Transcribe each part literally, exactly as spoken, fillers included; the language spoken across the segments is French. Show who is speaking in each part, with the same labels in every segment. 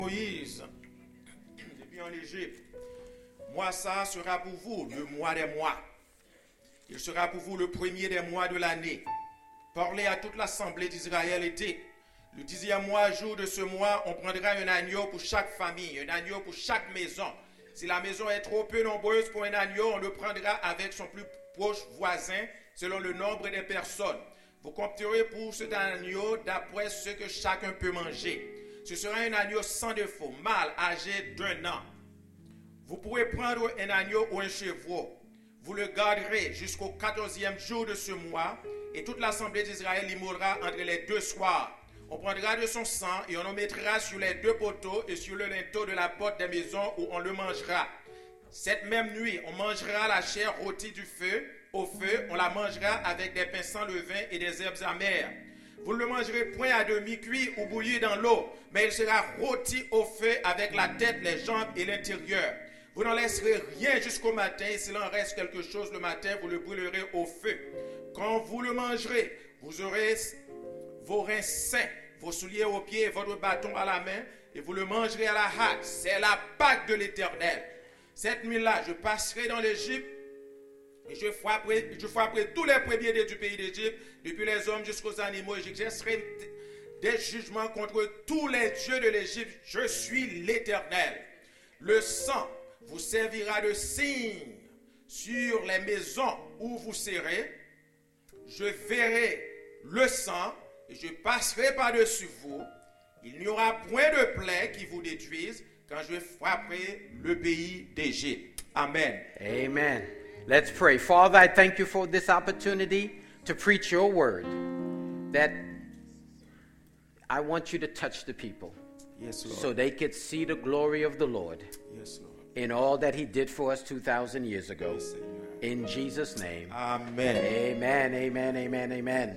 Speaker 1: Moïse, depuis en Égypte, moi ça sera pour vous le mois des mois. Il sera pour vous le premier des mois de l'année. Parlez à toute l'assemblée d'Israël et dites, le dixième mois, jour de ce mois, on prendra un agneau pour chaque famille, un agneau pour chaque maison. Si la maison est trop peu nombreuse pour un agneau, on le prendra avec son plus proche voisin, selon le nombre des personnes. Vous compterez pour cet agneau d'après ce que chacun peut manger. Ce sera un agneau sans défaut, mâle, âgé d'un an. Vous pourrez prendre un agneau ou un chevreau. Vous le garderez jusqu'au quatorzième jour de ce mois, et toute l'assemblée d'Israël l'immolera entre les deux soirs. On prendra de son sang et on le mettra sur les deux poteaux et sur le linteau de la porte des maisons où on le mangera. Cette même nuit, on mangera la chair rôtie du feu. Au feu, on la mangera avec des pains sans levain et des herbes amères. Vous ne le mangerez point à demi-cuit ou bouilli dans l'eau, mais il sera rôti au feu avec la tête, les jambes et l'intérieur. Vous n'en laisserez rien jusqu'au matin, et s'il en reste quelque chose le matin, vous le brûlerez au feu. Quand vous le mangerez, vous aurez vos reins sains, vos souliers aux pieds et votre bâton à la main, et vous le mangerez à la hâte. C'est la Pâque de l'Éternel. Cette nuit-là, je passerai dans l'Égypte, et je frapperai, je frapperai tous les premiers-nés du pays d'Égypte, depuis les hommes jusqu'aux animaux, et j'exercerai des jugements contre tous les dieux de l'Égypte. Je suis l'Éternel. Le sang vous servira de signe sur les maisons où vous serez. Je verrai le sang et je passerai par-dessus vous. Il n'y aura point de plaie qui vous détruise quand je frapperai le pays d'Égypte. Amen.
Speaker 2: Amen. Let's pray. Father, I thank you for this opportunity to preach your word. That I want you to touch the people.
Speaker 1: Yes, Lord.
Speaker 2: So they could see the glory of the Lord.
Speaker 1: Yes, Lord.
Speaker 2: In all that he did for us two thousand years ago.
Speaker 1: Yes, Seigneur.
Speaker 2: In Jesus' name.
Speaker 1: Amen.
Speaker 2: Amen, amen, amen, amen.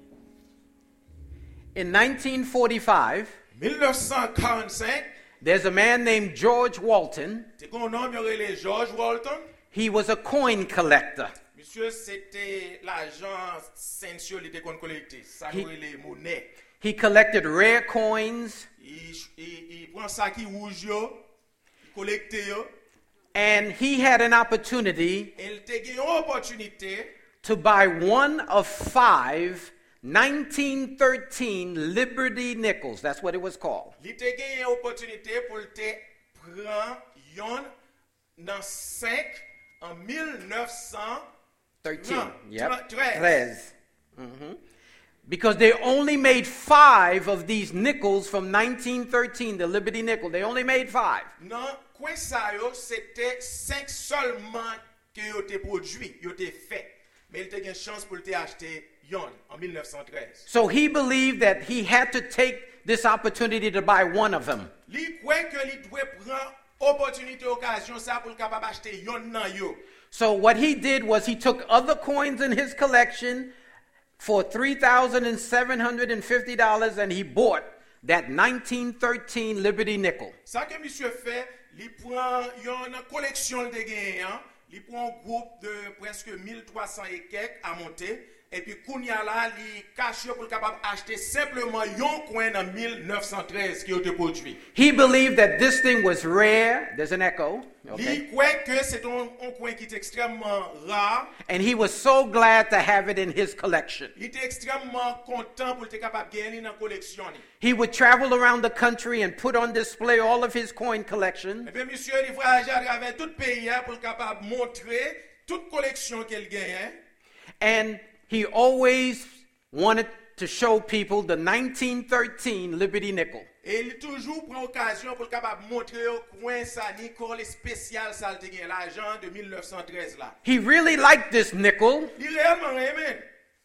Speaker 2: In nineteen forty-five,
Speaker 1: dix-neuf quarante-cinq,
Speaker 2: there's a man named George Walton.
Speaker 1: c'est qu'on nomme George Walton.
Speaker 2: He was a coin collector.
Speaker 1: Monsieur, c'était l'agent censure qui était collecté. Ça
Speaker 2: He-
Speaker 1: les monnaies.
Speaker 2: He collected rare coins,
Speaker 1: Il, il, il prend ça qui rouge, yo, il collecte yo,
Speaker 2: and he had an opportunity
Speaker 1: et il te gagne une opportunité
Speaker 2: to buy one of five nineteen thirteen Liberty nickels. That's what it was called.
Speaker 1: il te gagne une opportunité pour te prendre yon dans cinq en dix-neuf
Speaker 2: thirteen.
Speaker 1: Non,
Speaker 2: Yep.
Speaker 1: treize.
Speaker 2: Treize. Mhm. Because they only made five of these nickels from nineteen thirteen, the Liberty nickel. They only made five.
Speaker 1: Dans coin ça yo, c'était cinq seulement que yo te produit, yo te fait. Mais il te gagne chance pour te acheter yon en dix-neuf treize.
Speaker 2: So he believed that he had to take this opportunity to buy one of them.
Speaker 1: Li croit que li doit prendre opportunité occasion ça pour capable acheter yon nan yo.
Speaker 2: So what he did was he took other coins in his collection for three thousand seven hundred fifty dollars and he bought that nineteen thirteen Liberty nickel.
Speaker 1: Ça que monsieur fait, il prend une collection de gagnants, il prend un groupe de presque mille trois cents et quelques à monter, et puis kounya là, il cache pour capable acheter simplement yon coin en dix-neuf treize qui a été produit.
Speaker 2: He believed that this thing was rare. There's an echo. Okay.
Speaker 1: Il croit que c'est un, un coin qui est extrêmement rare.
Speaker 2: And he was so glad to have it in his collection.
Speaker 1: Il était extrêmement content pour être capable de gagner dans la collection.
Speaker 2: He would travel around the country and put on display all of his coin collection.
Speaker 1: Et puis monsieur, il voyage à travers tout le pays hein, pour être capable de montrer toute collection qu'il gagne. Hein.
Speaker 2: And he always wanted to show people the nineteen thirteen Liberty nickel.
Speaker 1: Et il toujours prend occasion pour être capable de montrer au coin ça Nicole spécial ça te gagne l'argent de dix-neuf treize là.
Speaker 2: He really liked this nickel,
Speaker 1: Il réellement aimé.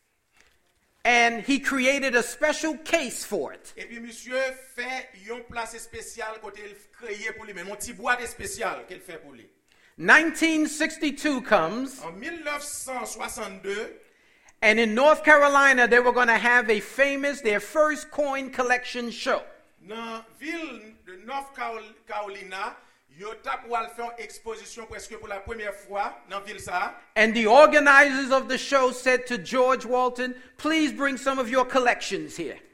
Speaker 2: and he created a special case for it.
Speaker 1: Et puis monsieur fait une place spéciale côté il créé pour lui même un petit boîte spécial qu'il fait pour lui.
Speaker 2: nineteen sixty-two comes,
Speaker 1: En dix-neuf soixante-deux,
Speaker 2: and in North Carolina, they were going to have a famous, their first coin collection show.
Speaker 1: dans la ville de North Carolina, yo tap pour aller faire une exposition presque pour la première fois dans la ville ça.
Speaker 2: And the organizers of the show said to George Walton, please bring some of your collections here.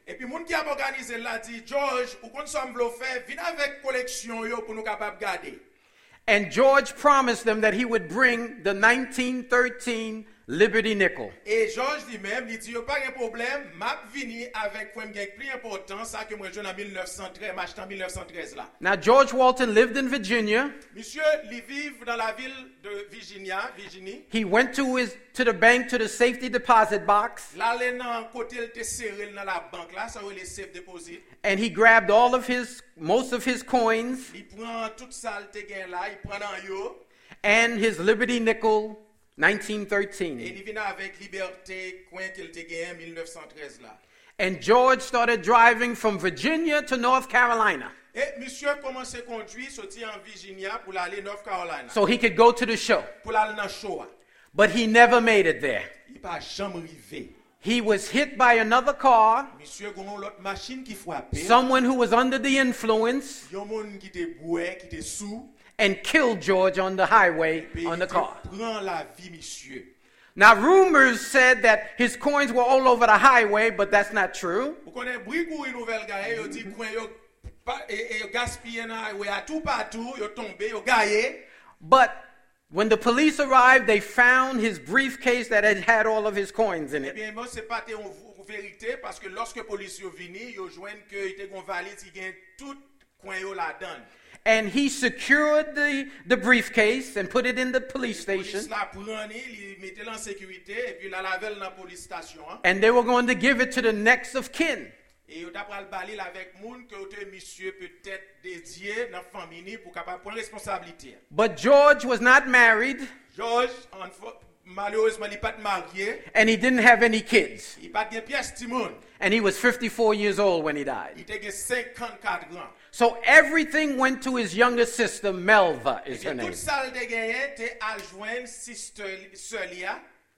Speaker 1: Et puis, moun qui a organisé là dit, George, ou qu'on semble faire, viens avec collection yo pour nous capables garder.
Speaker 2: And George promised them that he would bring the nineteen thirteen Liberty nickel.
Speaker 1: Et George lui-même, il dit, yo pas de problème, m'a vini avec quoi m'gain plus important, ça que moi jeune en mille neuf cent treize, m'acheté en mille neuf cent treize là.
Speaker 2: Now, George Walton lived in Virginia.
Speaker 1: Monsieur, il vit dans la ville de Virginia, Virginie.
Speaker 2: He went to his to the bank to the safety deposit box,
Speaker 1: Là, il dans côté il te serré dans la banque là, ça veut les safe deposit.
Speaker 2: and he grabbed all of his most of his coins
Speaker 1: Il prend tout ça il te gain là, il prend dans yo
Speaker 2: and his Liberty nickel nineteen
Speaker 1: et
Speaker 2: thirteen.
Speaker 1: il vient avec liberté coin qu'il te gain en mille neuf cent treize là.
Speaker 2: And George started driving from Virginia to North Carolina
Speaker 1: Et monsieur commence à conduire sorti en Virginia pour aller North Carolina.
Speaker 2: so he could go to the show.
Speaker 1: Pour aller dans show.
Speaker 2: But he never made it there.
Speaker 1: Il pas jamais arrivé.
Speaker 2: He was hit by another car,
Speaker 1: Monsieur gon l'autre machine qui frappé.
Speaker 2: someone who was under the influence,
Speaker 1: Yon moun qui te bourré, qui te sous.
Speaker 2: and killed George on the highway
Speaker 1: Et
Speaker 2: on
Speaker 1: il
Speaker 2: the
Speaker 1: te
Speaker 2: car.
Speaker 1: prend la vie monsieur.
Speaker 2: Now, rumors said that his coins were all over the highway, but that's not true.
Speaker 1: Vous connaissez brigou une nouvelle gaye, yo dit coin yo pa- et et gaspillé dans highway à tout partout, yo tombé, yo gaillé.
Speaker 2: But when the police arrived, they found his briefcase that had had all of his coins in
Speaker 1: Eh
Speaker 2: it.
Speaker 1: bien, moi, c'est pas te en vérité parce que lorsque la police est venue, ils ont joint que il était gon valise qui gagne tout coin yo la donne.
Speaker 2: And he secured the, the briefcase and put it in the police
Speaker 1: Police
Speaker 2: station.
Speaker 1: la prend, il mettait en sécurité et puis la lavel dans la police station. Hein.
Speaker 2: And they were going to give it to the next of kin.
Speaker 1: Et yo t'a pral balil avec moun que te monsieur peut-être dédié dans la famille pour capable prendre responsabilité.
Speaker 2: But George was not married,
Speaker 1: George, en fa- malheureusement, il n'est pas marié,
Speaker 2: and he didn't have any kids.
Speaker 1: il n'a pas de pièce Timon.
Speaker 2: And he was fifty-four years old when he died.
Speaker 1: Il a cinquante-quatre ans.
Speaker 2: So everything went to his younger sister, Melva is her
Speaker 1: Et
Speaker 2: name.
Speaker 1: toute ça de gagné, t'es à joindre sister Celia.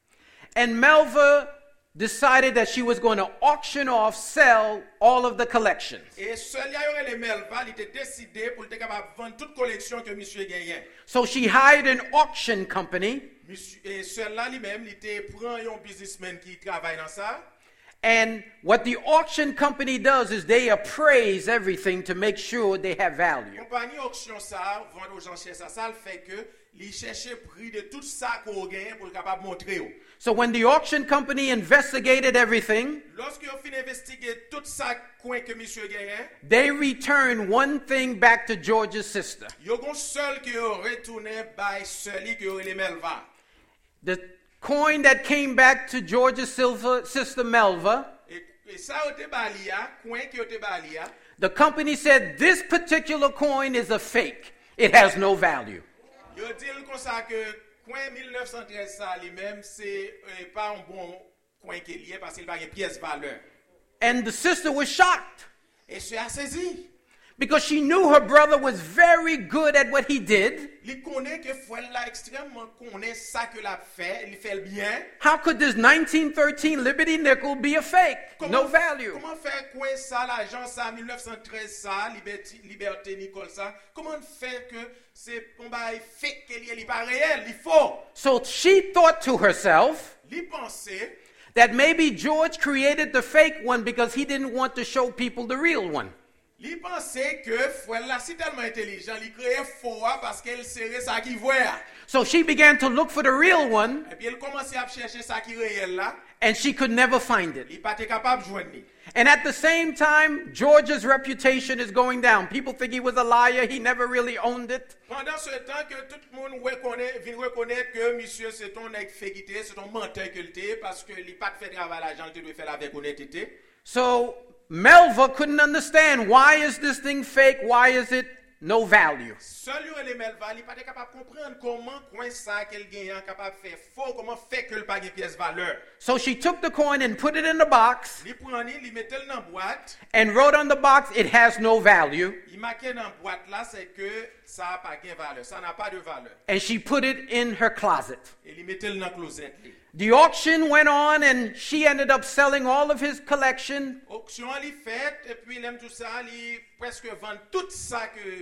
Speaker 2: And Melva decided that she was going to auction off, sell all of the collections.
Speaker 1: Et Celia aurait les Melva, il était décidé pour être capable de vendre toute collection que monsieur gagné.
Speaker 2: So she hired an auction company,
Speaker 1: Monsieur et Celia lui-même, il était prend un businessman qui travaille dans ça.
Speaker 2: and what the auction company does is they appraise everything to make sure they have value.
Speaker 1: Compagnie auction ça, vendre aux enchères ça, ça le fait que il cherche prix de tout ça qu'on gagne pour être capable de montrer. Au.
Speaker 2: So when the auction company investigated everything,
Speaker 1: Lorsque on fin investiguer tout ça coin que monsieur gagne,
Speaker 2: they returned one thing back to George's sister.
Speaker 1: yo gon seul qui yo retourné by Celia qui aurait les Melva.
Speaker 2: The coin that came back to George's silver, sister Melva,
Speaker 1: Et, et ça au te balia, coin qui au te balia.
Speaker 2: the company said this particular coin is a fake. It has no value.
Speaker 1: Yo dit comme ça que coin mille neuf cent treize ça lui-même c'est euh, pas un bon coin qui est lié parce qu'il pas une pièce valeur.
Speaker 2: And the sister was shocked
Speaker 1: Et c'est a saisi.
Speaker 2: because she knew her brother was very good at what he did.
Speaker 1: Il connaît que frère là extrêmement connaît ça que l'a fait, il fait le bien.
Speaker 2: How could this nineteen thirteen Liberty nickel be a fake? No value.
Speaker 1: Comment faire quoi ça l'argent ça mille neuf cent treize ça liberté liberté Nicole ça? Comment faire que c'est un bail fake qu'il est pas réel, il faut.
Speaker 2: So she thought to herself
Speaker 1: Il pensait
Speaker 2: that maybe George created the fake one because he didn't want to show people the real one.
Speaker 1: Il pensait que frère là c'est tellement intelligent, il créait faux parce qu'elle serait ça qui voit.
Speaker 2: So she began to look for the real one,
Speaker 1: Et puis elle commençait à chercher ça qui réel là,
Speaker 2: and she could never find it.
Speaker 1: il pas été capable de joindre.
Speaker 2: And at the same time, George's reputation is going down. People think he was a liar. He never really owned it.
Speaker 1: Pendant ce temps que tout le monde reconnaît, vient reconnaître que monsieur c'est ton nèg féquité, c'est ton menteur que l'était parce que il pas fait travail l'argent, il doit faire avec honnêteté.
Speaker 2: So Melva couldn't understand, why is this thing fake? Why is it no value?
Speaker 1: Seul les Melva, il pas capable de comprendre comment coin ça qu'elle gagne capable de faire faux, comment fait que le pas une pièce valeur.
Speaker 2: So she took the coin and put it in the box
Speaker 1: Il prend il mettait dans boîte,
Speaker 2: and wrote on the box, it has no value.
Speaker 1: il marquait dans boîte là c'est que ça a pas de valeur, ça n'a pas de valeur.
Speaker 2: And she put it in her closet.
Speaker 1: Et il mettait dans closet.
Speaker 2: The auction went on, and she ended up selling all of his collection.
Speaker 1: Auction li fait et puis il aime tout ça, il presque vend tout ça que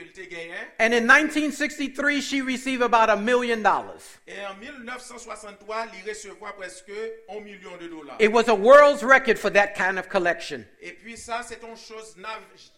Speaker 1: il te gagné.
Speaker 2: And in nineteen sixty-three, she received about a million dollars.
Speaker 1: Et en mille neuf cent soixante-trois, il recevra presque un million de dollars.
Speaker 2: It was a world's record for that kind of collection.
Speaker 1: Et puis ça, c'est une chose n'a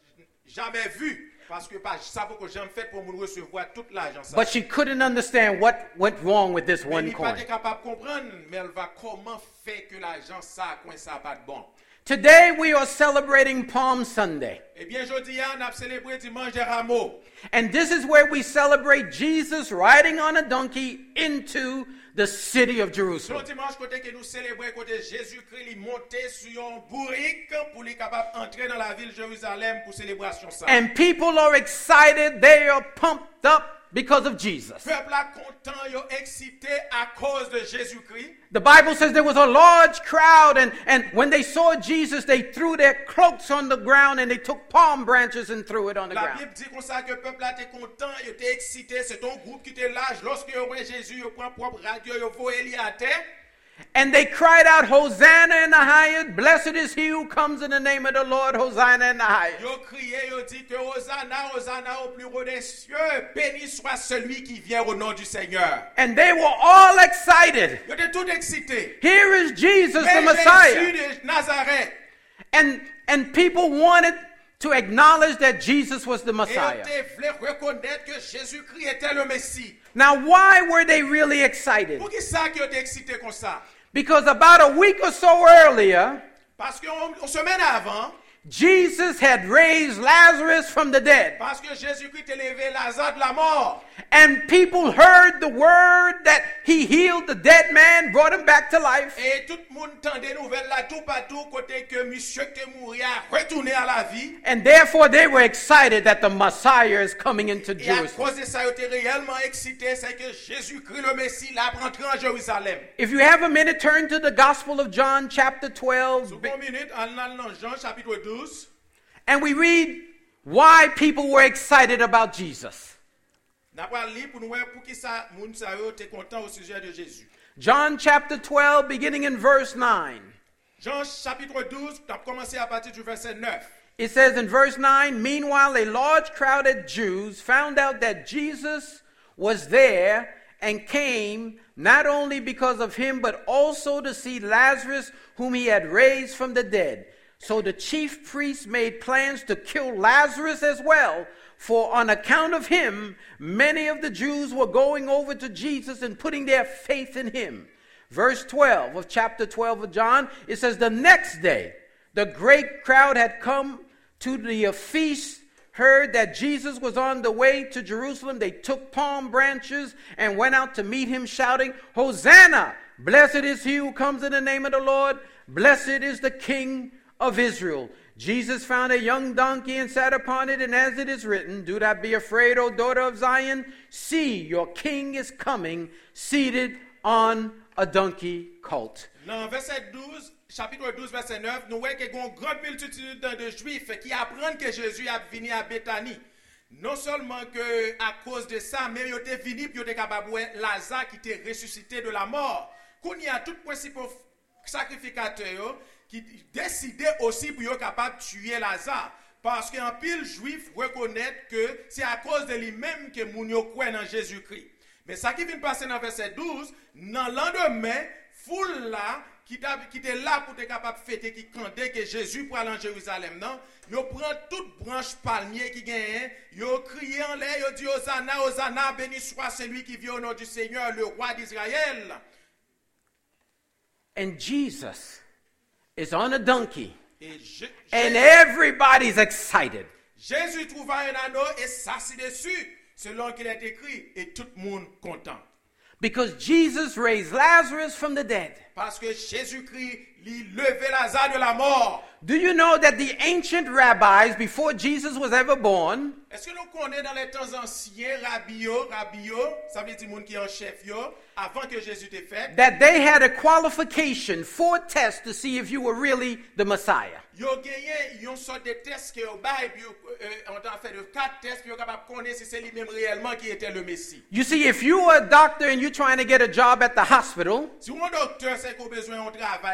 Speaker 1: jamais vue. Parce que pas ça pour que j'en fait pour nous recevoir toute l'argent.
Speaker 2: But she couldn't understand what went wrong with this
Speaker 1: Mais
Speaker 2: one
Speaker 1: il pas
Speaker 2: coin.
Speaker 1: capable de comprendre, mais elle va comment faire que l'argent ça, coin ça pas de bon.
Speaker 2: Today we are celebrating Palm Sunday.
Speaker 1: Eh bien, aujourd'hui, on a célébré dimanche des rameaux.
Speaker 2: And this is where we celebrate Jesus riding on a donkey into the city of
Speaker 1: Son
Speaker 2: Jerusalem.
Speaker 1: dimanche, côté que nous célébrons, côté Jésus-Christ, il montait sur un bourrique pour lui capable d'entrer dans la ville de Jérusalem pour célébration ça.
Speaker 2: And people are excited, they are pumped up because of Jesus.
Speaker 1: Peuple là content, yo excité à cause de Jésus-Christ.
Speaker 2: The Bible says there was a large crowd, and, and when they saw Jesus, they threw their cloaks on the ground and they took palm branches and threw it on the
Speaker 1: La
Speaker 2: ground.
Speaker 1: Bible dit comme ça que le peuple là était content, il était excité, c'est un groupe qui était là, lorsque yo voit Jésus, yo prend propre radio, yo voit lui à terre.
Speaker 2: And they cried out, Hosanna in the highest, blessed is he who comes in the name of the Lord, Hosanna in the highest.
Speaker 1: Yo crié, yo dit que Hosanna, Hosanna au plus haut des cieux, béni soit celui qui vient au nom du Seigneur.
Speaker 2: And they were all excited.
Speaker 1: Yo étaient tout excités.
Speaker 2: Here is Jesus, the
Speaker 1: Mais
Speaker 2: Messiah.
Speaker 1: Jésus de Nazareth.
Speaker 2: And, and people wanted to acknowledge that Jesus was the
Speaker 1: Et
Speaker 2: Messiah.
Speaker 1: on voulait reconnaître que Jésus-Christ était le Messie.
Speaker 2: Now, why were they really excited?
Speaker 1: Pour qui ça qui ont été excités comme ça?
Speaker 2: Because about a week or so earlier,
Speaker 1: Parce qu'une semaine avant,
Speaker 2: Jesus had raised Lazarus from the dead.
Speaker 1: parce que Jésus-Christ a levé Lazare de la mort.
Speaker 2: And people heard the word that he healed the dead man, brought him back to life.
Speaker 1: Et tout le monde entendait nouvelle là tout partout côté que monsieur qui est mort a retourné à la vie.
Speaker 2: And therefore they were excited that the Messiah is coming into
Speaker 1: Et à
Speaker 2: Jerusalem.
Speaker 1: cause de ça, ils étaient réellement excités, c'est que Jésus-Christ le Messie l'a rentré en Jérusalem.
Speaker 2: If you have a minute, turn to the Gospel of John, chapter twelve,
Speaker 1: Sous une minute, en allant dans Jean chapitre douze,
Speaker 2: and we read why people were excited about Jesus.
Speaker 1: n'a pas lu pour nous voir pour qui ça moun sa yo était content au sujet de Jésus.
Speaker 2: John chapter twelve, beginning in verse nine.
Speaker 1: Jean chapitre douze, tu as commencé à partir du verset neuf.
Speaker 2: It says in verse nine, meanwhile, a large crowd of Jews found out that Jesus was there and came not only because of him, but also to see Lazarus, whom he had raised from the dead. So the chief priests made plans to kill Lazarus as well, for on account of him, many of the Jews were going over to Jesus and putting their faith in him. Verse twelve of chapter twelve of John, it says, the next day, the great crowd had come to the feast, heard that Jesus was on the way to Jerusalem. They took palm branches and went out to meet him, shouting, Hosanna! Blessed is he who comes in the name of the Lord. Blessed is the King of Israel. Jesus found a young donkey and sat upon it, and as it is written, do not be afraid, O daughter of Zion. See, your king is coming, seated on a donkey colt.
Speaker 1: Dans verset douze, chapitre douze, verset neuf, nous voyons qu'il y a une grande multitude de Juifs qui apprennent que Jésus a venu à Béthanie. Non seulement que à cause de ça, mais il était venu pour être capable de voir Lazare qui était ressuscité de la mort. Qu'on y a tout principal sacrificateur qui décidait aussi pour être capable de tuer Lazare. Parce qu'un pile juif reconnaît que c'est à cause de lui-même que moun yo croit dans Jésus-Christ. Mais ça qui vient passer dans verset douze, dans le lendemain, foule là, qui était là pour être capable de fêter, qui cantait que Jésus pour aller en Jérusalem, non? Yo prend toute branche palmier qui gagne, yo crié en l'air, yo dit Hosanna, Hosanna, béni soit celui qui vient au nom du Seigneur, le roi d'Israël.
Speaker 2: And Jesus is on a donkey,
Speaker 1: Et je,
Speaker 2: and
Speaker 1: Jésus,
Speaker 2: everybody's excited.
Speaker 1: Jésus trouva un anneau et s'assit dessus, selon qu'il est écrit, et tout le monde content.
Speaker 2: Because Jesus raised Lazarus from the dead.
Speaker 1: Parce que Jésus-Christ lui levait Lazare de la mort.
Speaker 2: Do you know that the ancient rabbis, before Jesus was ever born,
Speaker 1: Est-ce que nous connaissons dans les temps anciens, Rabio, Rabio, ça veut dire monde qui est en chef, yo, avant que Jésus t'ait fait,
Speaker 2: that they had a qualification for tests to see if you were really the Messiah?
Speaker 1: yo gagné une sorte de test que au bail, puis euh, on a fait de quatre tests, puis on est capable de connaître si c'est lui-même réellement qui était le Messie.
Speaker 2: You see, if you are a doctor and you're trying to get a job at the hospital,
Speaker 1: Si un docteur sait qu'on a besoin de travail dans l'hôpital,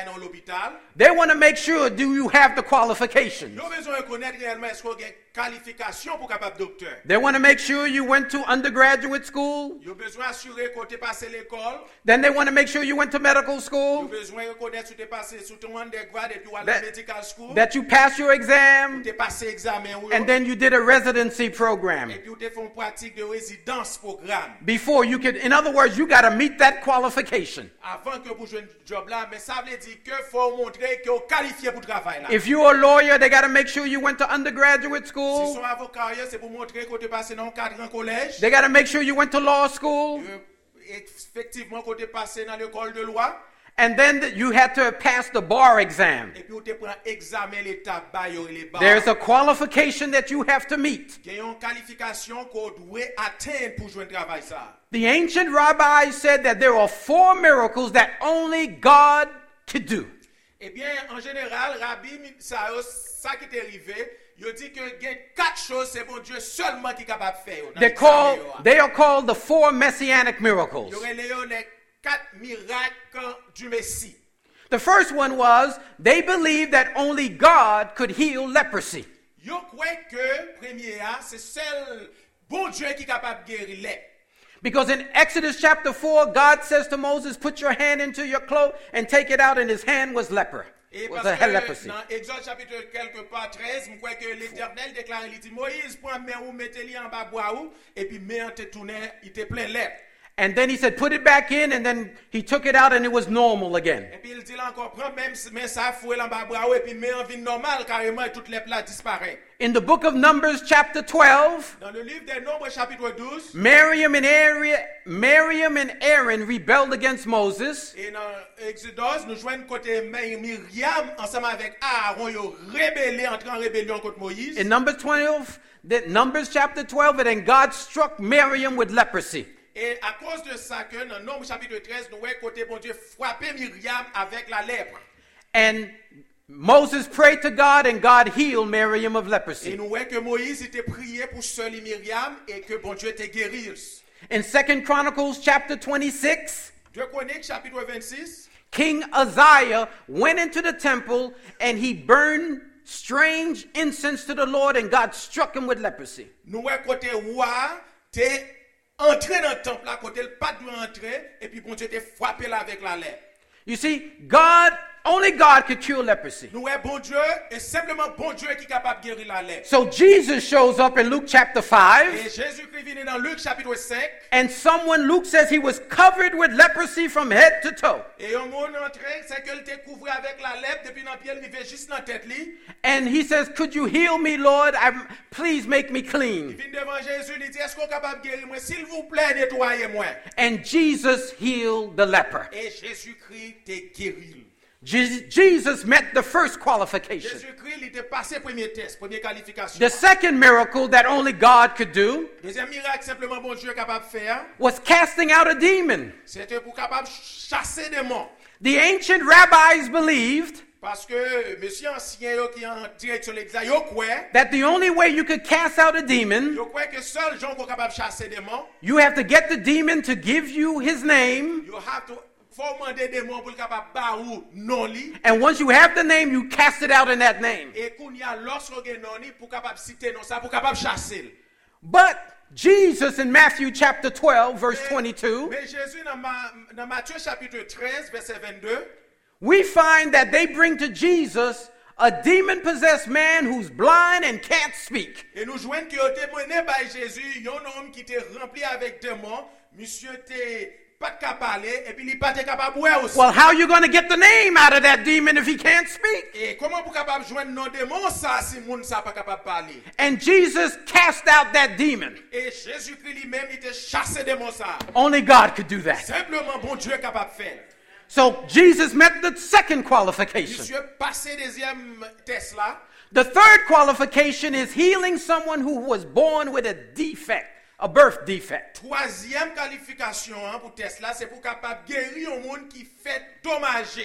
Speaker 1: l'hôpital,
Speaker 2: they want to make sure, do you have the qualifications?
Speaker 1: ils ont besoin de connaître réellement est-ce qu'on a une qualification pour capable docteur.
Speaker 2: They want to make sure you went to undergraduate school.
Speaker 1: Ils ont besoin d'assurer qu'on t'est passé l'école.
Speaker 2: Then they want to make sure you went to medical
Speaker 1: Ils ont
Speaker 2: school,
Speaker 1: besoin de reconnaître que tu es passé sous ton undergrad et puis à
Speaker 2: That-
Speaker 1: la medical school.
Speaker 2: that you passed your exam,
Speaker 1: Tu es passé examen ou
Speaker 2: and then you did a residency program.
Speaker 1: et puis tu fait une pratique de résidence programme.
Speaker 2: Before you could, in other words, you got to meet that qualification.
Speaker 1: Avant que vous jouiez un job là, mais ça veut dire que faut montrer que vous qualifié pour travail là.
Speaker 2: If you're a lawyer, they got to make sure you went to undergraduate
Speaker 1: Si
Speaker 2: school.
Speaker 1: son avocat, c'est pour montrer que tu es passé dans le cadre en collège.
Speaker 2: They got to make sure you went to law school.
Speaker 1: Euh, Effectivement, que tu es passé dans l'école de loi.
Speaker 2: And then th- you had to pass the bar exam.
Speaker 1: Et puis tu prends examen l'état bail et les barres.
Speaker 2: There's a qualification that you have to meet.
Speaker 1: Il y a une qualification qu'on doit atteindre pour jouer un travail ça.
Speaker 2: The ancient rabbis said that there are four miracles that only God could do.
Speaker 1: Eh bien, en général, Rabbi ça, ça qui est arrivé, il dit que il y a quatre choses, c'est bon Dieu seulement qui est capable de faire. dans
Speaker 2: They're
Speaker 1: l'examen,
Speaker 2: called,
Speaker 1: yo.
Speaker 2: they are called the four messianic miracles.
Speaker 1: Il y aurait les les quatre miracles du Messie.
Speaker 2: The first one was they believed that only God could heal leprosy.
Speaker 1: Yo croit que premier a, c'est seul bon Dieu qui est capable de guérir les.
Speaker 2: Because in Exodus chapter four, God says to Moses, put your hand into your cloak and take it out, and his hand was leper.
Speaker 1: Et
Speaker 2: Was
Speaker 1: parce
Speaker 2: a
Speaker 1: que
Speaker 2: leprosy.
Speaker 1: dans Exode chapitre quelque part treize, je crois que l'Éternel déclare, il dit, Moïse, prends main ou mettez-le en bas bois ou, et puis main te tourné, il te plein lèpre.
Speaker 2: And then he said, put it back in, and then he took it out, and it was normal again.
Speaker 1: Et puis il dit là encore, prends même main ça, fouet en bas bois ou, et puis main en vie normale, carrément, et toute lèpre là disparaît.
Speaker 2: In the book of Numbers chapter twelve,
Speaker 1: Dans le livre des Nombres chapitre douze,
Speaker 2: Miriam and Aaron, Miriam and Aaron rebelled against Moses.
Speaker 1: et dans Exodus, nous joignons côté Myriam, ensemble avec Aaron, ils ont rébellé, entré en rébellion contre Moïse.
Speaker 2: In Numbers twelve, the Numbers chapter twelve, and then God struck Miriam with leprosy.
Speaker 1: Et à cause de ça, que dans Nombre chapitre treize, nous voyons côté bon Dieu frapper Myriam avec la lèpre.
Speaker 2: And Moses prayed to God, and God healed Miriam of
Speaker 1: Et
Speaker 2: leprosy.
Speaker 1: nous voyons que Moïse était prié pour seul Myriam et que bon Dieu était guéri.
Speaker 2: In Second Chronicles chapter twenty-six,
Speaker 1: Deux Chroniques chapitre vingt-six,
Speaker 2: King Uzziah went into the temple and he burned strange incense to the Lord, and God struck him with leprosy.
Speaker 1: nous voyons côté roi, t'es entré dans le temple là, côté le pas de entrer, et puis bon Dieu était frappé là avec la lèpre.
Speaker 2: You see, God, only God could cure leprosy.
Speaker 1: Nous voyons bon Dieu, et simplement bon Dieu qui est capable de guérir la lèpre.
Speaker 2: So Jesus shows up in Luke chapter
Speaker 1: Et
Speaker 2: five,
Speaker 1: Jésus-Christ vient dans Luc chapitre cinq,
Speaker 2: and someone, Luke says, he was covered with leprosy from head to toe.
Speaker 1: et un monde entré, c'est qu'elle était couvert avec la lèpre, depuis dans le pied, elle arrivait juste dans la tête. Li.
Speaker 2: And he says, could you heal me, Lord? I'm, please make me
Speaker 1: Il
Speaker 2: clean.
Speaker 1: vient devant Jésus, il dit, est-ce qu'on est capable de guérir moi? S'il vous plaît, nettoyez-moi.
Speaker 2: And Jesus healed the leper.
Speaker 1: Et Jésus-Christ t'est guéri.
Speaker 2: Je- Jesus met the first qualification.
Speaker 1: Jésus-Christ, il était passé premier test, première qualification.
Speaker 2: The second miracle that only God could do
Speaker 1: Deuxième miracle, simplement bon Dieu est capable de faire,
Speaker 2: was casting out a demon.
Speaker 1: c'était pour capable de chasser des démons.
Speaker 2: The ancient rabbis believed
Speaker 1: Parce que monsieur ancien yo, qui est en direction de l'examen, yo croit,
Speaker 2: that the only way you could cast out a demon,
Speaker 1: yo croit que seul gens sont capables de chasser des démons.
Speaker 2: you have to get the demon to give you his name.
Speaker 1: You have to faut demander des démons pour le capable ba ou non li.
Speaker 2: And once you have the name, you cast it out in that name.
Speaker 1: Et qu'on y a lorsqu'on a non li pour capable citer non ça pour capable chasser.
Speaker 2: But Jesus in Matthew chapter twelve, verse twenty-two,
Speaker 1: Mais Jésus dans, Ma- dans Matthieu chapitre treize verset vingt-deux,
Speaker 2: we find that they bring to Jesus a demon-possessed man who's blind and can't speak.
Speaker 1: et nous joignons que été mené par Jésus, un homme qui était rempli avec démons, monsieur était pas capable de parler et puis il pas capable de boire aussi.
Speaker 2: Well, how are you going to get the name out of that demon if he can't speak?
Speaker 1: Et comment pour capable joindre non démon ça si moun ça pas capable de parler?
Speaker 2: And Jesus cast out that demon.
Speaker 1: Et Jésus-Christ lui-même il était chassé démon ça.
Speaker 2: Only God could do that.
Speaker 1: Simplement bon Dieu est capable de faire.
Speaker 2: So Jesus met the second qualification.
Speaker 1: Monsieur passé deuxième test là.
Speaker 2: The third qualification is healing someone who was born with a defect, a birth defect.
Speaker 1: Troisième qualification hein, pour test là, c'est pour capable guérir un monde qui fait dommager.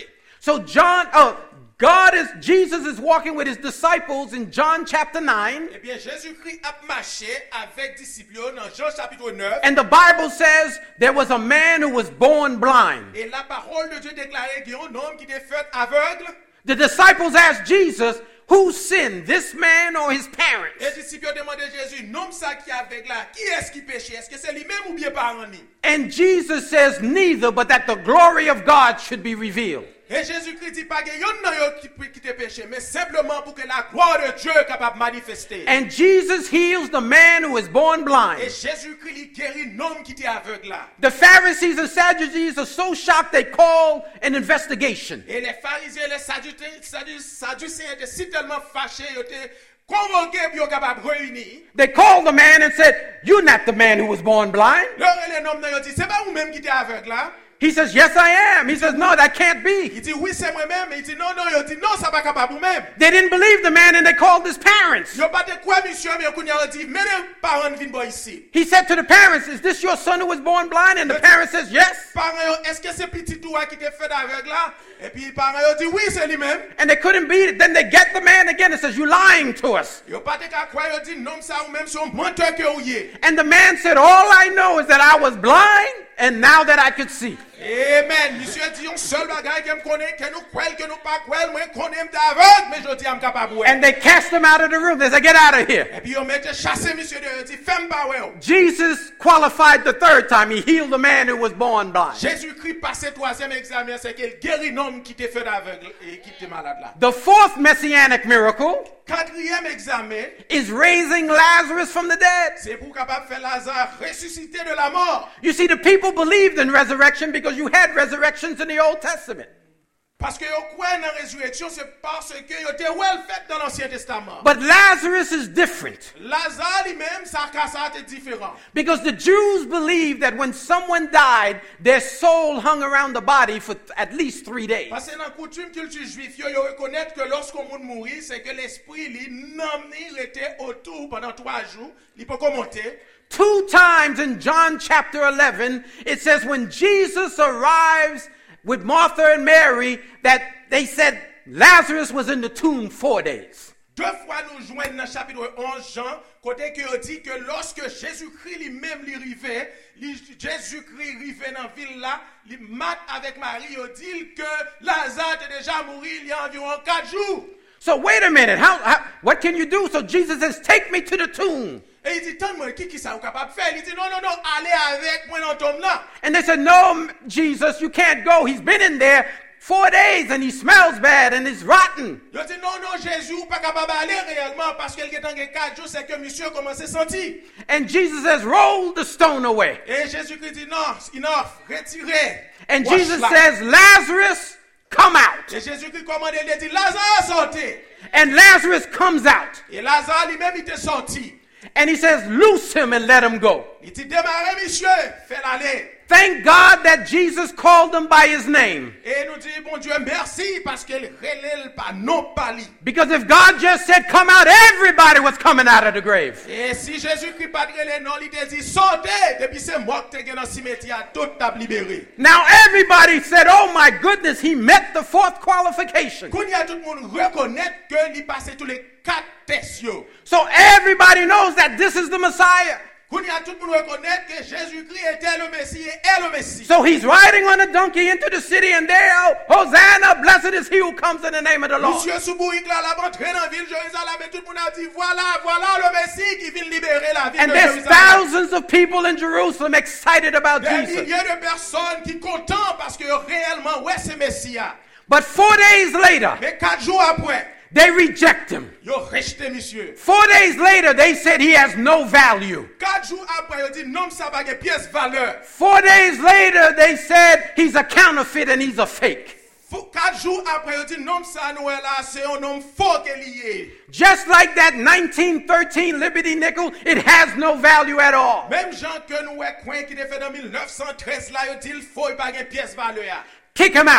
Speaker 2: So John, oh, God is, Jesus is walking with his disciples in John chapter nine.
Speaker 1: Eh bien, Jésus-Christ a marché avec disciples dans Jean chapitre neuf.
Speaker 2: And the Bible says there was a man who was born blind.
Speaker 1: Et la parole de Dieu déclarait qu'il y a un homme qui était fait aveugle.
Speaker 2: The disciples asked Jesus, who sinned, this man or his parents?
Speaker 1: Les disciples ont demandé à Jésus, nom ça qui est aveugle là, qui est-ce qui péchait? Est-ce que c'est lui-même ou bien parents ni?
Speaker 2: And Jesus says neither, but that the glory of God should be revealed.
Speaker 1: Et Jésus-Christ dit pas qu'il y en a qui qui te péché, mais simplement pour que la gloire de Dieu est capable de manifester.
Speaker 2: And Jesus heals the man who was born
Speaker 1: Et
Speaker 2: blind.
Speaker 1: Jésus-Christ lui guérit l'homme qui était aveugle là.
Speaker 2: The Pharisees and Sadducees are so shocked they call an investigation.
Speaker 1: Et les pharisiens et les sadducéens, saddu- sadducéens étaient si tellement fâchés, ils étaient convoqués pour être capables de réunir.
Speaker 2: They called the man and said, you're not the man who was born blind.
Speaker 1: Leur et les hommes ils ont dit, c'est pas vous-même qui êtes aveugle là.
Speaker 2: He says, yes, I am. He says, no, that can't be.
Speaker 1: Il dit, oui, c'est moi-même. Il dit, non, non, il dit, non, ça va pas capable vous-même.
Speaker 2: They didn't believe the man and they called his parents.
Speaker 1: Ils n'ont pas de quoi, monsieur, mais ils ont dit, mais les parents viennent voir ici.
Speaker 2: He said to the parents, is this your son who was born blind? And the parents says, yes.
Speaker 1: Parents, est-ce que c'est petit toi qui t'es fait aveugle là? Et puis les parents ont dit, oui, c'est lui-même.
Speaker 2: And they couldn't beat it. Then they get the man again and says, you're lying to us.
Speaker 1: Ils n'ont pas de quoi, ils ont dit, non, ça ou même, c'est un menteur que vous y êtes.
Speaker 2: And the man said, all I know is that I was blind and now that I could see.
Speaker 1: Amen. Monsieur dit, un seul bagage que je connais, que nous croyons, que nous pas croyons, moi, je connais aveugle, mais je dis, je suis capable de.
Speaker 2: And they cast him out of the room. They said, get out of here.
Speaker 1: Et puis ils ont mis chassé monsieur de, ils ont dit, fais-moi pas, ouais.
Speaker 2: Jesus qualified the third time. He healed the man who was born blind.
Speaker 1: Jésus-Christ passé troisième examen, c'est qu'il guérit l'homme qui était fait aveugle et qui était malade là.
Speaker 2: The fourth messianic miracle
Speaker 1: Quatrième examen,
Speaker 2: is raising Lazarus from the dead.
Speaker 1: c'est pour capable faire Lazare ressusciter de la mort.
Speaker 2: You see, the people believed in resurrection because you had resurrections in the Old Testament.
Speaker 1: Parce que vous croyez dans la résurrection, c'est parce que vous étiez well fait dans l'Ancien Testament.
Speaker 2: But Lazarus is different
Speaker 1: Lazare lui-même, ça est différent.
Speaker 2: because the Jews believed that when someone died, their soul hung around the body for at least three days.
Speaker 1: Parce que dans la coutume culture juive, ils reconnaissent que lorsqu'on mourit, c'est que l'esprit lui n'amenait était autour pendant trois jours, il peut commenter.
Speaker 2: Two times in John chapter eleven, it says when Jesus arrives with Martha and Mary, that they said Lazarus was in the tomb four days.
Speaker 1: Deux fois nous joignons dans le chapitre onze Jean, côté que on dit que lorsque Jésus-Christ lui-même lui arrivait, Jésus-Christ arrivait dans la ville là, il mat avec Marie, il dit que Lazare était déjà mort il y a environ quatre jours.
Speaker 2: So wait a minute, how, how what can you do? So Jesus says, take me to the tomb.
Speaker 1: Et il dit, tant-moi, qui qui ça vous capable de faire? Il dit, non, non, non, allez avec moi dans le tombe là.
Speaker 2: And they said, no, Jesus, you can't go. He's been in there four days and he smells bad and it's rotten.
Speaker 1: Il dit, non, non, Jésus, vous pas capable d'aller réellement parce qu'il est dans quatre jours, c'est que monsieur commence à sentir.
Speaker 2: And Jesus says, roll the stone away.
Speaker 1: Et Jésus-Christ dit, non, enough, retirez.
Speaker 2: And
Speaker 1: Wash
Speaker 2: Jesus
Speaker 1: là.
Speaker 2: says, Lazarus, come out.
Speaker 1: Et Jésus-Christ commande, il dit, Lazare, sortez.
Speaker 2: And Lazarus comes out.
Speaker 1: Et Lazare lui-même, il était sorti.
Speaker 2: And he says, loose him and let him go.
Speaker 1: Il dit, démarrez, monsieur, faites l'aller.
Speaker 2: Thank God that Jesus called him by his name.
Speaker 1: Et nous dit, bon Dieu, merci parce qu'il relève pas non pali.
Speaker 2: Because if God just said, come out, everybody was coming out of the grave.
Speaker 1: Et si Jésus-Christ pas relève non, il te dit, sortez. Depuis c'est moi qui t'ai dans le cimetière, tout t'a libéré.
Speaker 2: Now everybody said, oh my goodness, he met the fourth qualification.
Speaker 1: Quand il y a tout le monde reconnaître que il passé tous les quatre tests. yo.
Speaker 2: So everybody knows that this is the Messiah.
Speaker 1: Quand il y a tout le monde reconnaître que Jésus-Christ était le Messie et est le Messie.
Speaker 2: So he's riding on a donkey into the city and there, oh, Hosanna, blessed is he who comes in the name of the Lord.
Speaker 1: Monsieur Soubourik là, là, entré dans la ville de Jérusalem et tout le monde a dit, voilà, voilà le Messie qui vient libérer la ville
Speaker 2: And
Speaker 1: de
Speaker 2: there's
Speaker 1: Jérusalem.
Speaker 2: thousands of people in Jerusalem excited about
Speaker 1: Des
Speaker 2: Jesus.
Speaker 1: milliers de personnes qui sont contents parce que réellement, ouais, c'est Messie.
Speaker 2: But four days later,
Speaker 1: Mais quatre jours après,
Speaker 2: they reject him.
Speaker 1: ils ont rejeté monsieur.
Speaker 2: Four days later, they said he has no value.
Speaker 1: Quatre jours après, ils ont dit, non, ça va une pièce valeur.
Speaker 2: Four days later, they said he's a counterfeit and he's a fake.
Speaker 1: Faut- Quatre jours après, ils ont dit, non, ça nous est là, c'est un homme faux qui est lié.
Speaker 2: Just like that nineteen thirteen Liberty nickel, it has no value at all.
Speaker 1: Même gens que nous est coin qui était fait dans mille neuf cent treize là, ils ont dit, il faut pas une pièce valeur.
Speaker 2: Kick him out.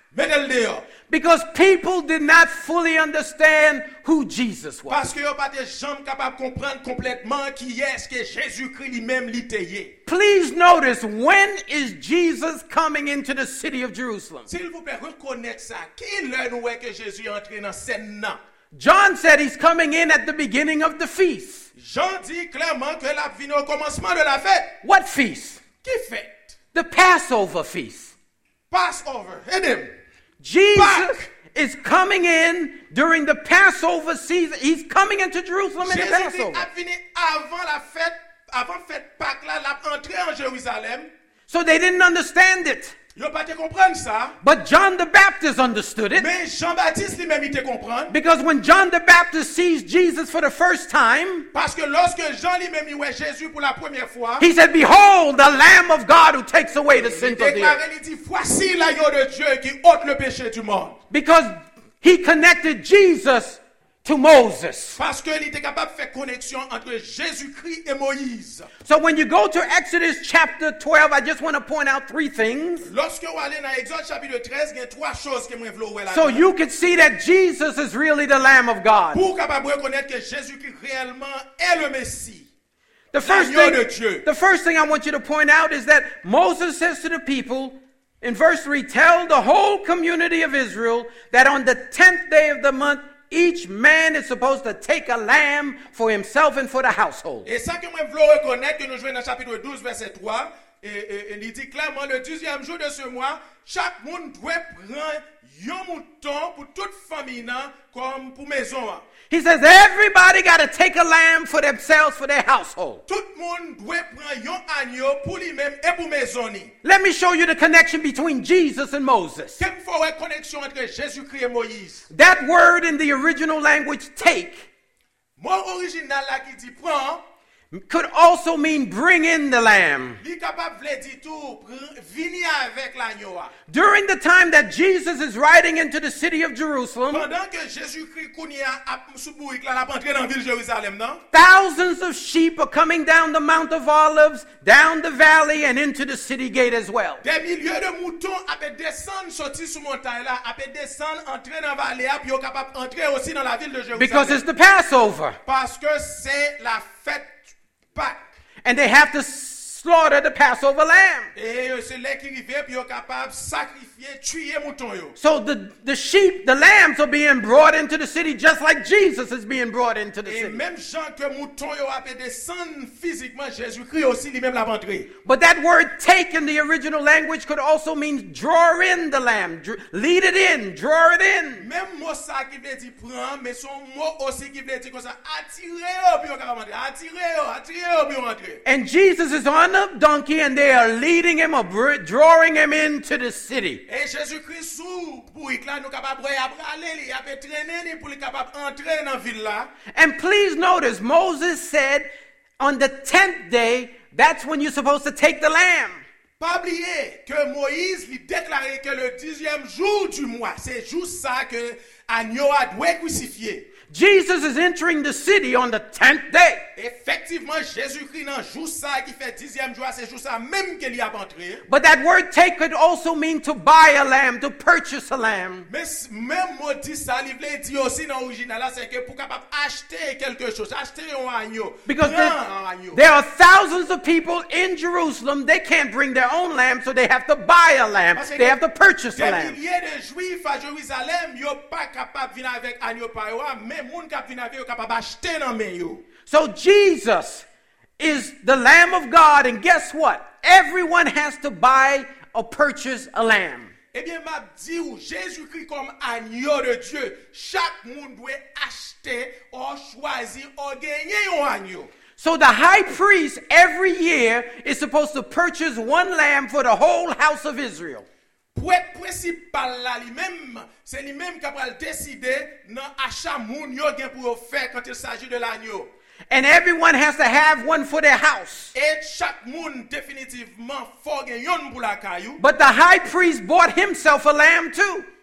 Speaker 1: mettez-le dehors.
Speaker 2: Because people did not fully understand who Jesus was.
Speaker 1: Parce que yo pas de gens capables de comprendre complètement qui est-ce que Jésus-Christ lui-même l'était.
Speaker 2: Please notice, when is Jesus coming into the city of Jerusalem?
Speaker 1: S'il vous plaît, reconnaître ça. Qui l'heure nous est que Jésus est entré dans scène là?
Speaker 2: John said he's coming in at the beginning of the feast.
Speaker 1: Jean dit clairement que la vient au commencement de la fête.
Speaker 2: What feast?
Speaker 1: Qui fête?
Speaker 2: The Passover feast.
Speaker 1: Passover. Aidez-moi.
Speaker 2: Jesus
Speaker 1: Back.
Speaker 2: is coming in during the Passover season. He's coming into Jerusalem in the
Speaker 1: Jésus-Christ
Speaker 2: Passover.
Speaker 1: a fini avant la fête, avant fête Pâques là, l'a entré en Jérusalem.
Speaker 2: So they didn't understand it.
Speaker 1: Yo pas te comprendre ça.
Speaker 2: But John the Baptist understood it.
Speaker 1: Mais Jean-Baptiste lui-même il te comprendre.
Speaker 2: Because when John the Baptist sees Jesus for the first time,
Speaker 1: Parce que lorsque Jean lui-même il voit Jésus pour la première fois,
Speaker 2: he said, "Behold, the Lamb of God who takes away the
Speaker 1: il
Speaker 2: sins of the earth."
Speaker 1: déclare, il dit, voici l'agneau de Dieu qui ôte le péché du monde.
Speaker 2: Because he connected Jesus to Moses.
Speaker 1: Parce qu'il était capable de faire connexion entre Jésus-Christ et Moïse.
Speaker 2: So when you go to Exodus chapter twelve, I just want to point out three things.
Speaker 1: Lorsque vous allez dans Exode chapitre treize, il y a trois choses que moi veux là.
Speaker 2: So you can see that Jesus is really the Lamb of God.
Speaker 1: Pour capable de reconnaître que Jésus-Christ réellement est le Messie.
Speaker 2: The first
Speaker 1: L'agneau de
Speaker 2: thing,
Speaker 1: Dieu.
Speaker 2: the first thing I want you to point out is that Moses says to the people in verse three, "Tell the whole community of Israel that on the tenth day of the month, each man is supposed to take a lamb for himself and for the household."
Speaker 1: Et ça que moi veux reconnaître que nous jouons dans chapitre douze verset trois, et, et, et il dit clairement le dixième jour de ce mois, chaque monde doit prendre un mouton pour toute famille nan, comme pour maison.
Speaker 2: He says everybody got to take a lamb for themselves, for their household.
Speaker 1: Tout le monde doit prendre un agneau pour lui-même et pour maison ni.
Speaker 2: Let me show you the connection between Jesus and Moses.
Speaker 1: Quelle fois une connexion entre Jésus-Christ et Moïse?
Speaker 2: That word in the original language, take,
Speaker 1: Mot original là qui dit prend,
Speaker 2: could also mean bring in the lamb.
Speaker 1: li capable vle dire tout, venir avec l'agneau.
Speaker 2: During the time that Jesus is riding into the city of Jerusalem,
Speaker 1: Pendant que Jésus-Christ kounia a sous bourrique là, l'a entré dans la ville de Jérusalem, non?
Speaker 2: thousands of sheep are coming down the Mount of Olives, down the valley, and into the city gate as well.
Speaker 1: Des milliers de moutons avaient descendre, sortir sous montagne là, avaient descendre, entrer dans la vallée, puis ils capable entrer aussi dans la ville de Jérusalem.
Speaker 2: Because it's the Passover.
Speaker 1: Parce que c'est la fête Pâques.
Speaker 2: And they have to slaughter the Passover lamb.
Speaker 1: Et euh, c'est là qui arrivait, puis ils capable de sacrifier, tuer mouton yo.
Speaker 2: So the, the sheep, the lambs are being brought into the city just like Jesus is being brought into the
Speaker 1: Et
Speaker 2: city.
Speaker 1: même gens que mouton yo avaient descendre physiquement, Jésus-Christ aussi lui-même l'a entré.
Speaker 2: But that word take in the original language could also mean draw in the lamb, dr- lead it in, draw it in.
Speaker 1: Même mot ça qui veut dire prendre, mais son mot aussi qui veut dire comme ça, attirer, puis on capable rentrer, attirer, attirer, puis on rentrer.
Speaker 2: And Jesus is on a donkey and they are leading him, or br- drawing him into the city.
Speaker 1: Et Jésus-Christ sous bourrique là, nous capable de aller, il avait traîné pour lui capable entrer dans la ville là.
Speaker 2: And please notice, Moses said on the tenth day, that's when you're supposed to take the lamb.
Speaker 1: Pas oublier que Moïse lui déclarait que le dixième jour du mois, c'est juste ça que agneau a dû crucifier.
Speaker 2: Jesus is entering the city on the tenth day.
Speaker 1: Effectivement, Jésus-Christ dans jour ça qui fait dixième jour, c'est jour ça même qu'il y a entré.
Speaker 2: But that word take could also mean to buy a lamb, to purchase a lamb.
Speaker 1: Mais même mot dit ça, il veut dire aussi dans l'original là, c'est que pour capable acheter quelque chose, acheter un agneau.
Speaker 2: Because
Speaker 1: prendre
Speaker 2: there,
Speaker 1: un agneau.
Speaker 2: there are thousands of people in Jerusalem, they can't bring their own lamb, so they have to buy a lamb.
Speaker 1: Parce que
Speaker 2: They have to purchase a
Speaker 1: des
Speaker 2: lamb.
Speaker 1: milliers de juifs à Jérusalem, ils sont pas capables de venir avec agneau par eux, mais les gens qui viennent avec eux capables d'acheter dans main yo.
Speaker 2: So Jesus is the Lamb of God, and guess what? Everyone has to buy or purchase a lamb.
Speaker 1: Eh bien, m'a dit ou Jésus-Christ comme agneau de Dieu, chaque monde doit acheter ou choisir ou gagner un agneau.
Speaker 2: So the high priest every year is supposed to purchase one lamb for the whole house of Israel.
Speaker 1: Pour être principal là lui-même, c'est lui-même qui va décider dans achat moun yo gen pour faire quand il s'agit de l'agneau.
Speaker 2: And everyone has to have one for their house.
Speaker 1: Et chaque monde définitivement faut gen yon pour la caillou.
Speaker 2: But the high priest bought himself a lamb too.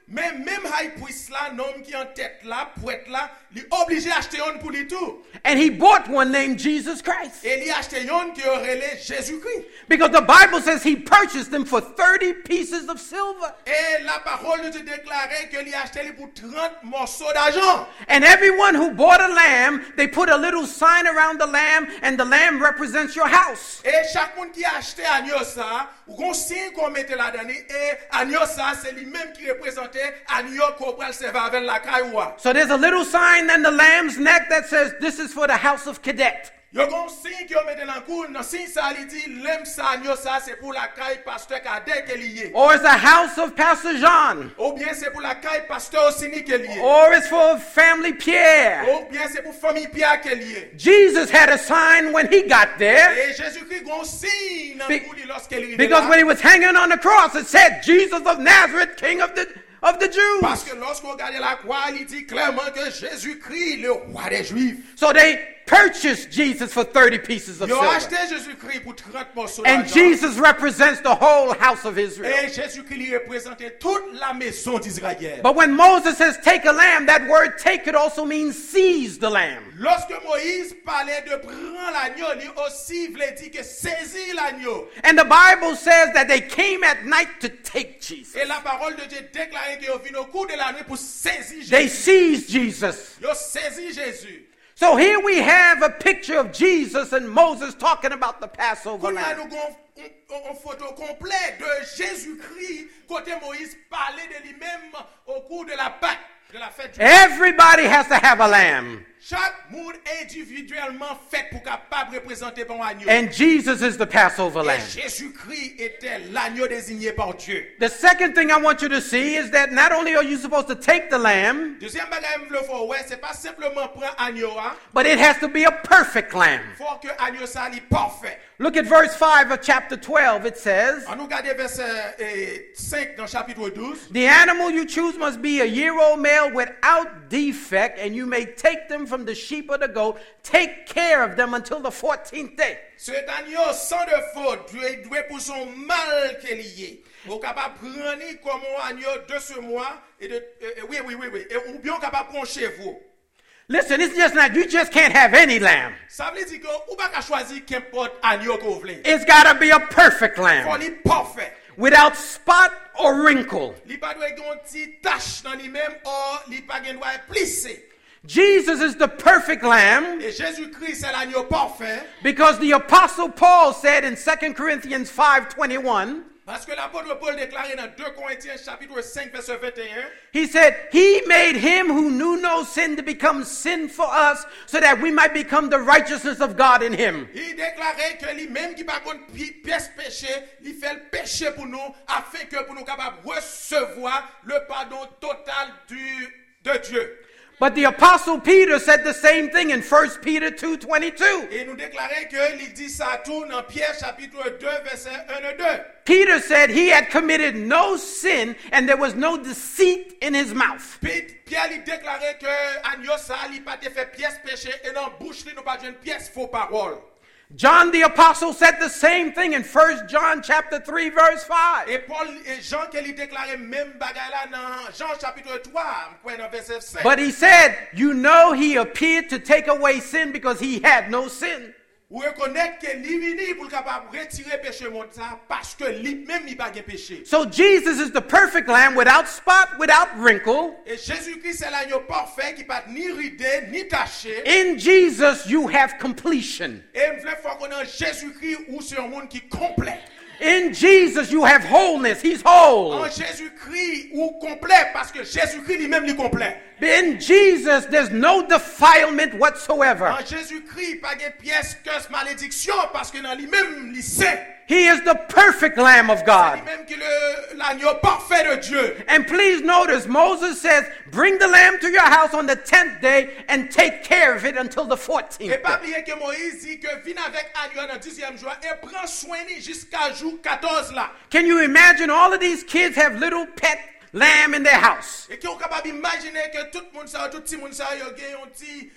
Speaker 1: Mais même high priest là, nom qui en tête là, poète là, il est obligé d'acheter un pour lui tout.
Speaker 2: And he bought one named Jesus Christ.
Speaker 1: Et il a acheté un qui aurait les Jésus-Christ.
Speaker 2: Because the Bible says he purchased them for thirty pieces of silver.
Speaker 1: Et la parole de Dieu déclarait que il a acheté pour trente morceaux d'argent.
Speaker 2: And everyone who bought a lamb, they put a little sign around the lamb, and the lamb represents your house.
Speaker 1: Et chaque monde qui a acheté agneau ça, ou qu'on signe qu'on mettait là-dedans, et agneau ça, c'est lui-même qui représentait agneau qu'on va le servir avec la cailloua.
Speaker 2: So there's a little sign on the lamb's neck that says, "This is for the house of Cadet."
Speaker 1: Yo gon signe qui on mette dans le cou, dans signe ça il dit l'aime ça agneau ça c'est pour la caille pasteur cadet qui est lié.
Speaker 2: Or it's the house of Pastor Jean.
Speaker 1: Ou bien c'est pour la caille pasteur Osini qui est lié.
Speaker 2: Or it's for family Pierre.
Speaker 1: Ou bien c'est pour famille Pierre qui est lié.
Speaker 2: Jesus had a sign when he got there.
Speaker 1: Et Jésus-Christ gon signe dans le cou lorsqu'il est
Speaker 2: Because when he was hanging on the cross, it said, "Jesus of Nazareth, King of the of the Jews."
Speaker 1: Parce que lorsqu'on regarde la croix, il dit clairement que Jésus-Christ le roi des Juifs.
Speaker 2: So they purchased Jesus for thirty pieces of
Speaker 1: Ils ont
Speaker 2: silver.
Speaker 1: acheté Jésus-Christ pour trente morceaux
Speaker 2: And
Speaker 1: d'argent.
Speaker 2: Jesus represents the whole house of Israel.
Speaker 1: Et Jésus-Christ lui représentait toute la maison d'Israël.
Speaker 2: But when Moses says take a lamb, that word take could also mean seize the lamb.
Speaker 1: Lorsque Moïse parlait de prendre l'agneau, il aussi voulait dire que saisir l'agneau.
Speaker 2: And the Bible says that they came at night to take Jesus.
Speaker 1: Et la parole de Dieu déclarait qu'ils viennent au cours de la nuit pour saisir Jésus.
Speaker 2: They seized Jesus.
Speaker 1: Ils ont saisi Jésus.
Speaker 2: So here we have a picture of Jesus and Moses talking about the Passover
Speaker 1: Nous
Speaker 2: lamb.
Speaker 1: avons une photo complète de Jésus-Christ, côté Moïse parlait de lui-même au cours de la Pâque, de la fête du
Speaker 2: Everybody has to have a lamb.
Speaker 1: Chaque monde individuellement fait pour capable représenter par un agneau.
Speaker 2: And Jesus is the Passover
Speaker 1: Et
Speaker 2: lamb.
Speaker 1: Jésus-Christ était l'agneau désigné par Dieu.
Speaker 2: The second thing I want you to see is that not only are you supposed to take the lamb,
Speaker 1: Deuxième bagage que je veux faire, ouais, c'est pas simplement prendre agneau, hein.
Speaker 2: but it has to be a perfect lamb.
Speaker 1: Faut que agneau ça soit parfait.
Speaker 2: Look at verse five of chapter twelve. It says,
Speaker 1: On nous regarde verset eh, cinq dans chapitre douze.
Speaker 2: "The animal you choose must be a year-old male without defect, and you may take them from the sheep or the goat. Take care of them until the fourteenth day."
Speaker 1: Cet agneau sans de faute, doit doit pour son mal qu'il lié. Vous capable prendre comme un agneau de ce mois et de eh, oui oui oui oui et ou bien capable prendre chez vous.
Speaker 2: Listen, it's just not, you just can't have any lamb.
Speaker 1: Ça veut dire que ou pas qu'à choisir qu'importe agneau que vous voulez.
Speaker 2: It's got to be a perfect
Speaker 1: Faut
Speaker 2: lamb
Speaker 1: li parfait.
Speaker 2: without spot or wrinkle.
Speaker 1: Li pas doit avoir une petite tache dans lui-même or li pas doit plisser.
Speaker 2: Jesus is the perfect lamb
Speaker 1: Et Jésus-Christ c'est l'agneau parfait
Speaker 2: because the apostle Paul said in Second Corinthians five twenty-one,
Speaker 1: parce que l'apôtre Paul déclarait dans deux Corinthiens chapitre cinq verset vingt et un.
Speaker 2: he said, "He made him who knew no sin to become sin for us so that we might become the righteousness of God in him."
Speaker 1: Il déclarait que lui-même qui par contre pièce péché, il fait le péché pour nous afin que pour nous capables recevoir le pardon total du de Dieu.
Speaker 2: But the apostle Peter said the same thing in First Peter two twenty-two.
Speaker 1: Et nous déclarait que il dit ça tout dans Pierre chapitre deux verset un et deux.
Speaker 2: Peter said he had committed no sin and there was no deceit in his mouth.
Speaker 1: Pierre lui déclarait que agneau ça il pas fait pièce péché et dans bouche lui nous pas une pièce faux parole.
Speaker 2: John the apostle said the same thing in First John chapter three verse five.
Speaker 1: Et Paul et Jean qui lui déclarait même bagaille là dans Jean chapitre trois, quoi dans verset cinq.
Speaker 2: But he said, "You know he appeared to take away sin because he had no sin."
Speaker 1: Ou reconnaître que lui venu pour capable retirer péché monde ça parce que lui même il pas de péché.
Speaker 2: So Jesus is the perfect lamb without spot, without wrinkle.
Speaker 1: Et Jésus-Christ c'est l'agneau parfait qui pas ni ridé ni taché.
Speaker 2: In Jesus you have completion.
Speaker 1: Et me voulait faire connaître Jésus-Christ ou c'est un monde qui complet.
Speaker 2: In Jesus you have wholeness. He's whole.
Speaker 1: En Jésus-Christ ou complet parce que Jésus-Christ lui-même lui complet.
Speaker 2: In Jesus there's no defilement whatsoever.
Speaker 1: En Jésus-Christ pas de pièce que malédiction parce que dans lui-même il sait.
Speaker 2: He is the perfect Lamb of
Speaker 1: C'est
Speaker 2: God.
Speaker 1: lui-même qui est l'agneau parfait de Dieu.
Speaker 2: And please notice, Moses says, "Bring the lamb to your house on the tenth day and take care of it until the fourteenth
Speaker 1: Et pas
Speaker 2: day."
Speaker 1: oublier que Moïse dit que viens avec agneau dans le dixième jour et prends soin de lui jusqu'à jour quatorze là.
Speaker 2: Can you imagine all of these kids have little pet lamb in their house?
Speaker 1: Et qui est capable d'imaginer que tout le monde ça, tout le monde ça, il y a un petit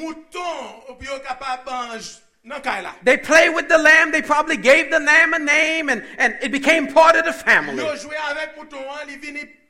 Speaker 1: mouton, puis il est capable de
Speaker 2: They play with the lamb. They probably gave the lamb a name, and, and it became part of the family.
Speaker 1: Yo joué avec mouton, il vient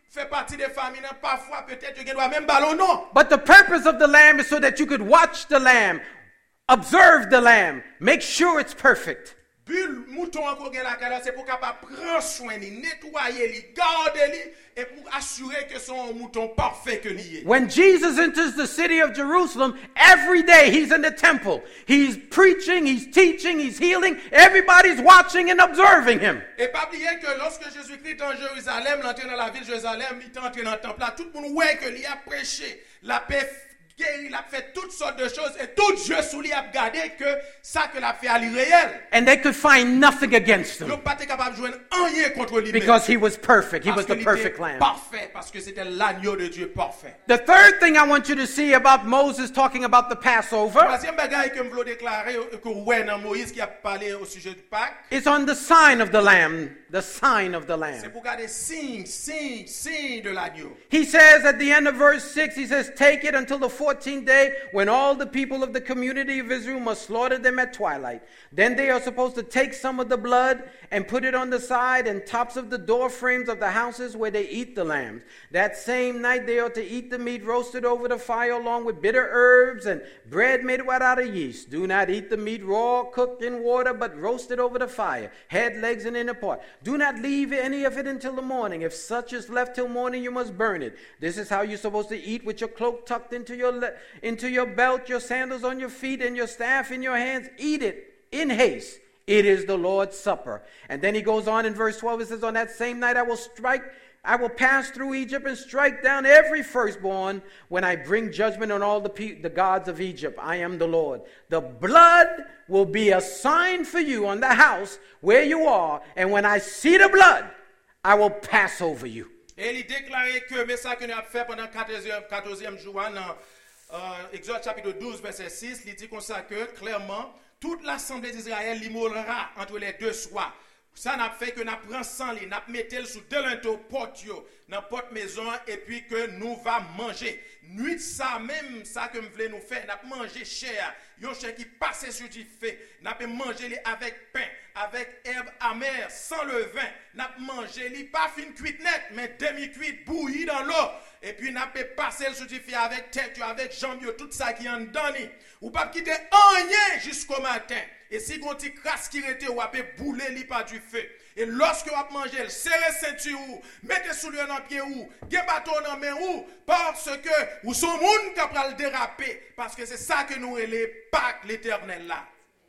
Speaker 1: fait partie des familles, parfois peut-être tu dois même ballon non.
Speaker 2: But the purpose of the lamb is so that you could watch the lamb, observe the lamb, make sure it's perfect.
Speaker 1: Bulle mouton encore gen la kala, c'est pour capable prendre soin li, nettoyer li, garder li et pour assurer que son mouton parfait que li.
Speaker 2: When Jesus enters the city of Jerusalem, every day he's in the temple. He's preaching, he's teaching, he's healing. Everybody's watching and observing him.
Speaker 1: Et pas oublier que lorsque Jésus-Christ est en Jérusalem, l'entrée dans la ville de Jérusalem, il est entré dans le temple là, tout le monde voit que lui a prêché la paix. Il a fait toutes sortes de choses et tout Dieu sous lui a gardé que ça que l'a fait à l'irréel.
Speaker 2: And they could find nothing against
Speaker 1: Ils
Speaker 2: him
Speaker 1: n'ont pas été capables de joindre rien contre lui.
Speaker 2: because he was perfect. He
Speaker 1: Parce
Speaker 2: was
Speaker 1: que
Speaker 2: the
Speaker 1: il
Speaker 2: perfect
Speaker 1: était
Speaker 2: lamb.
Speaker 1: parfait, parce que c'était l'agneau de Dieu parfait.
Speaker 2: The third thing I want you to see about Moses talking about the Passover
Speaker 1: Troisième bagaille que je veux déclarer que ouais dans Moïse qui a parlé au sujet du Pâques,
Speaker 2: is on the sign of the lamb, the sign of the
Speaker 1: c'est
Speaker 2: lamb.
Speaker 1: pour garder signe, signe, signe de l'agneau.
Speaker 2: He says at the end of verse six, he says, take it until the fourteenth day when all the people of the community of Israel must slaughter them at twilight. Then they are supposed to take some of the blood and put it on the side and tops of the door frames of the houses where they eat the lambs. That same night they are to eat the meat roasted over the fire along with bitter herbs and bread made without a yeast. Do not eat the meat raw, cooked in water, but roasted over the fire, head, legs, and inner part. Do not leave any of it until the morning. If such is left till morning, you must burn it. This is how you're supposed to eat, with your cloak tucked into your le- into your belt, your sandals on your feet, and your staff in your hands. Eat it in haste. It is the Lord's Supper. And then he goes on in verse twelve. It says, on that same night I will strike, I will pass through Egypt and strike down every firstborn when I bring judgment on all the, pe- the gods of Egypt. I am the Lord. The blood will be a sign for you on the house where you are. And when I see the blood, I will pass over you.
Speaker 1: Et il déclarait que, mais ça que nous avons fait pendant le quatorzième jour, dans euh, Exode chapitre douze, verset six, il dit comme ça que, clairement, toute l'assemblée d'Israël l'immolera entre les deux soirs. Ça n'a fait que nous prenons sang, nous mettons sous deux linteaux porte, dans porte maison, et puis que nous va manger. Nuit ça même, ça que nous voulons nous faire, nous manger chair, yon chair qui passe sur du feu, nous manger avec pain, avec herbe amère, sans levain, nous manger li pas fin cuite net, mais demi-cuite, bouillie dans l'eau, et puis nous passer sur du feu avec tête, avec jambes, tout ça qui est en dedans. Ou pas quitter rien jusqu'au matin. Et si on ti crasse qui rete ou apé bouler li par du feu. Et lorsque vous mangez, serrez ceinture ou, mettez sous le dans pied ou, gen bâton dans main ou, parce que ou son monde qui va le déraper, parce que c'est ça que nous les Pâques l'Éternel là.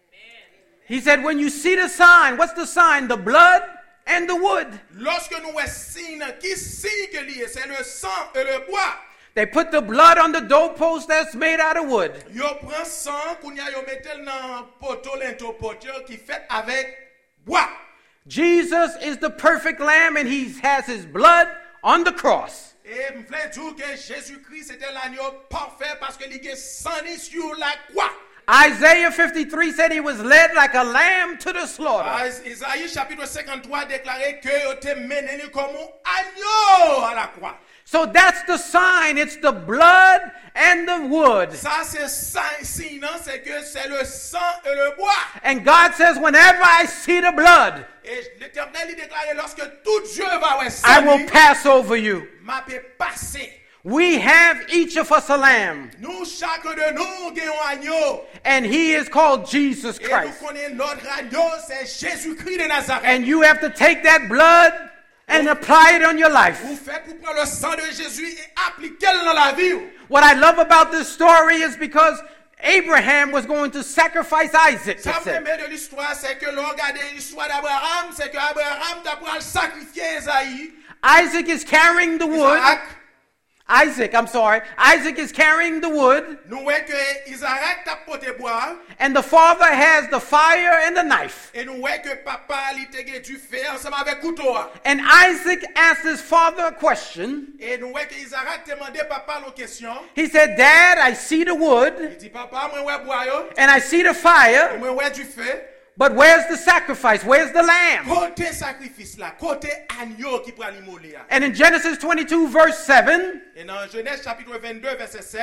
Speaker 2: He said, when you see the sign, what's the sign? The blood and the wood.
Speaker 1: Lorsque nous voyons signe, qui signe que lié, c'est le sang et le bois.
Speaker 2: They put the blood on the doorpost that's made out of wood.
Speaker 1: Yo prend sang, kounya yo metel dans poteau linteau poteau qui fait avec bois.
Speaker 2: Jesus is the perfect lamb and he has his blood on the cross.
Speaker 1: Et me voulais dire que Jésus-Christ c'était l'agneau parfait parce que il a sang sur la croix.
Speaker 2: Isaiah fifty-three said he was led like a lamb to the slaughter.
Speaker 1: Isaïe chapitre cinquante-trois déclarait que il était mené comme un agneau à la croix.
Speaker 2: So that's the sign. It's the blood and the wood.
Speaker 1: Ça c'est signe, c'est que c'est le sang et le bois.
Speaker 2: And God says, whenever I see the blood,
Speaker 1: Et l'Éternel il déclarait lorsque tout Dieu va ouais
Speaker 2: I will pass over you.
Speaker 1: m'a peut passer.
Speaker 2: We have each of us a lamb,
Speaker 1: Nous chacun de nous gagnons un agneau.
Speaker 2: and he is called Jesus
Speaker 1: Et nous
Speaker 2: Christ.
Speaker 1: connaissons notre agneau, c'est Jésus-Christ de Nazareth.
Speaker 2: And you have to take that blood and apply it on your life.
Speaker 1: Vous faites pour prendre le sang de Jésus et appliquer-le dans la vie.
Speaker 2: What I love about this story is because Abraham was going to sacrifice Isaac.
Speaker 1: Ça
Speaker 2: it
Speaker 1: me
Speaker 2: said.
Speaker 1: met de l'histoire, c'est que l'on regarde l'histoire d'Abraham, c'est que Abraham t'a pris le sacrifier Esaïe.
Speaker 2: Isaac is carrying the wood.
Speaker 1: Isaac.
Speaker 2: Isaac, I'm sorry. Isaac is carrying the wood,
Speaker 1: Nous voyons que Isaac t'a porté bois.
Speaker 2: and the father has the fire and the knife.
Speaker 1: Et nous voyons que papa il t'a du fait ensemble avec couteau.
Speaker 2: And Isaac asked his father a question.
Speaker 1: Et nous voyons que Isaac t'a demandé papa une question.
Speaker 2: He said, Dad, I see the wood,
Speaker 1: Il dit papa, moi ouais bois yo,
Speaker 2: and I see the fire,
Speaker 1: moi ouais du feu.
Speaker 2: but where's the sacrifice? Where's the lamb?
Speaker 1: Côté sacrifice là, côté agneau qui prend l'immoler.
Speaker 2: And in Genesis twenty-two, verse seven,
Speaker 1: Et dans Genèse chapitre vingt-deux verset sept,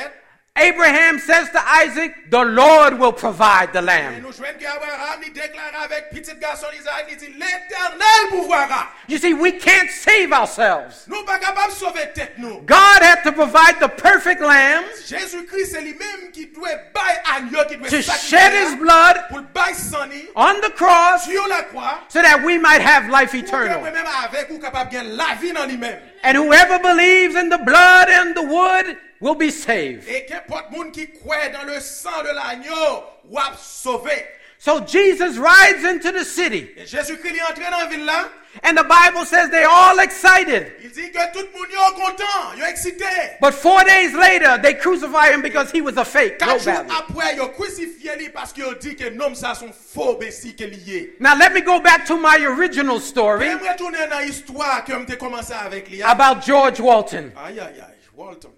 Speaker 2: Abraham says to Isaac, the Lord will provide the
Speaker 1: Et
Speaker 2: lamb.
Speaker 1: nous jouons qu'Abraham il déclare avec petit garçon Isaac, il dit l'Éternel pourvoira.
Speaker 2: You see, we can't save ourselves.
Speaker 1: Nous pas capables de sauver tête nous.
Speaker 2: God had to provide the perfect lamb
Speaker 1: Jésus-Christ c'est lui-même qui doit bailler agneau qui doit
Speaker 2: to shed his blood
Speaker 1: pour bailler sang ni
Speaker 2: on the cross
Speaker 1: sur la croix.
Speaker 2: so that we might have life
Speaker 1: Pour que
Speaker 2: eternal.
Speaker 1: même avec ou capable de gagner la vie dans lui-même.
Speaker 2: And whoever believes in the blood and the wood will be saved.
Speaker 1: Et qu'importe monde qui croit dans le sang de l'agneau ou a sauvé.
Speaker 2: So Jesus rides into the city,
Speaker 1: Et Jésus-Christ est entré dans la ville là.
Speaker 2: and the Bible says they're all excited.
Speaker 1: Il dit que tout le monde est content, il est excité.
Speaker 2: But four days later, they crucify him because he was a fake.
Speaker 1: Quatre jours
Speaker 2: Nobody.
Speaker 1: après, il a crucifié lui parce qu'il dit que l'homme ça sont faux bessie qu'il lié.
Speaker 2: Now let me go back to my original story
Speaker 1: J'aimerais retourner dans l'histoire que j'ai commencé avec lui.
Speaker 2: about George Walton.
Speaker 1: Aïe aïe aïe, Walton.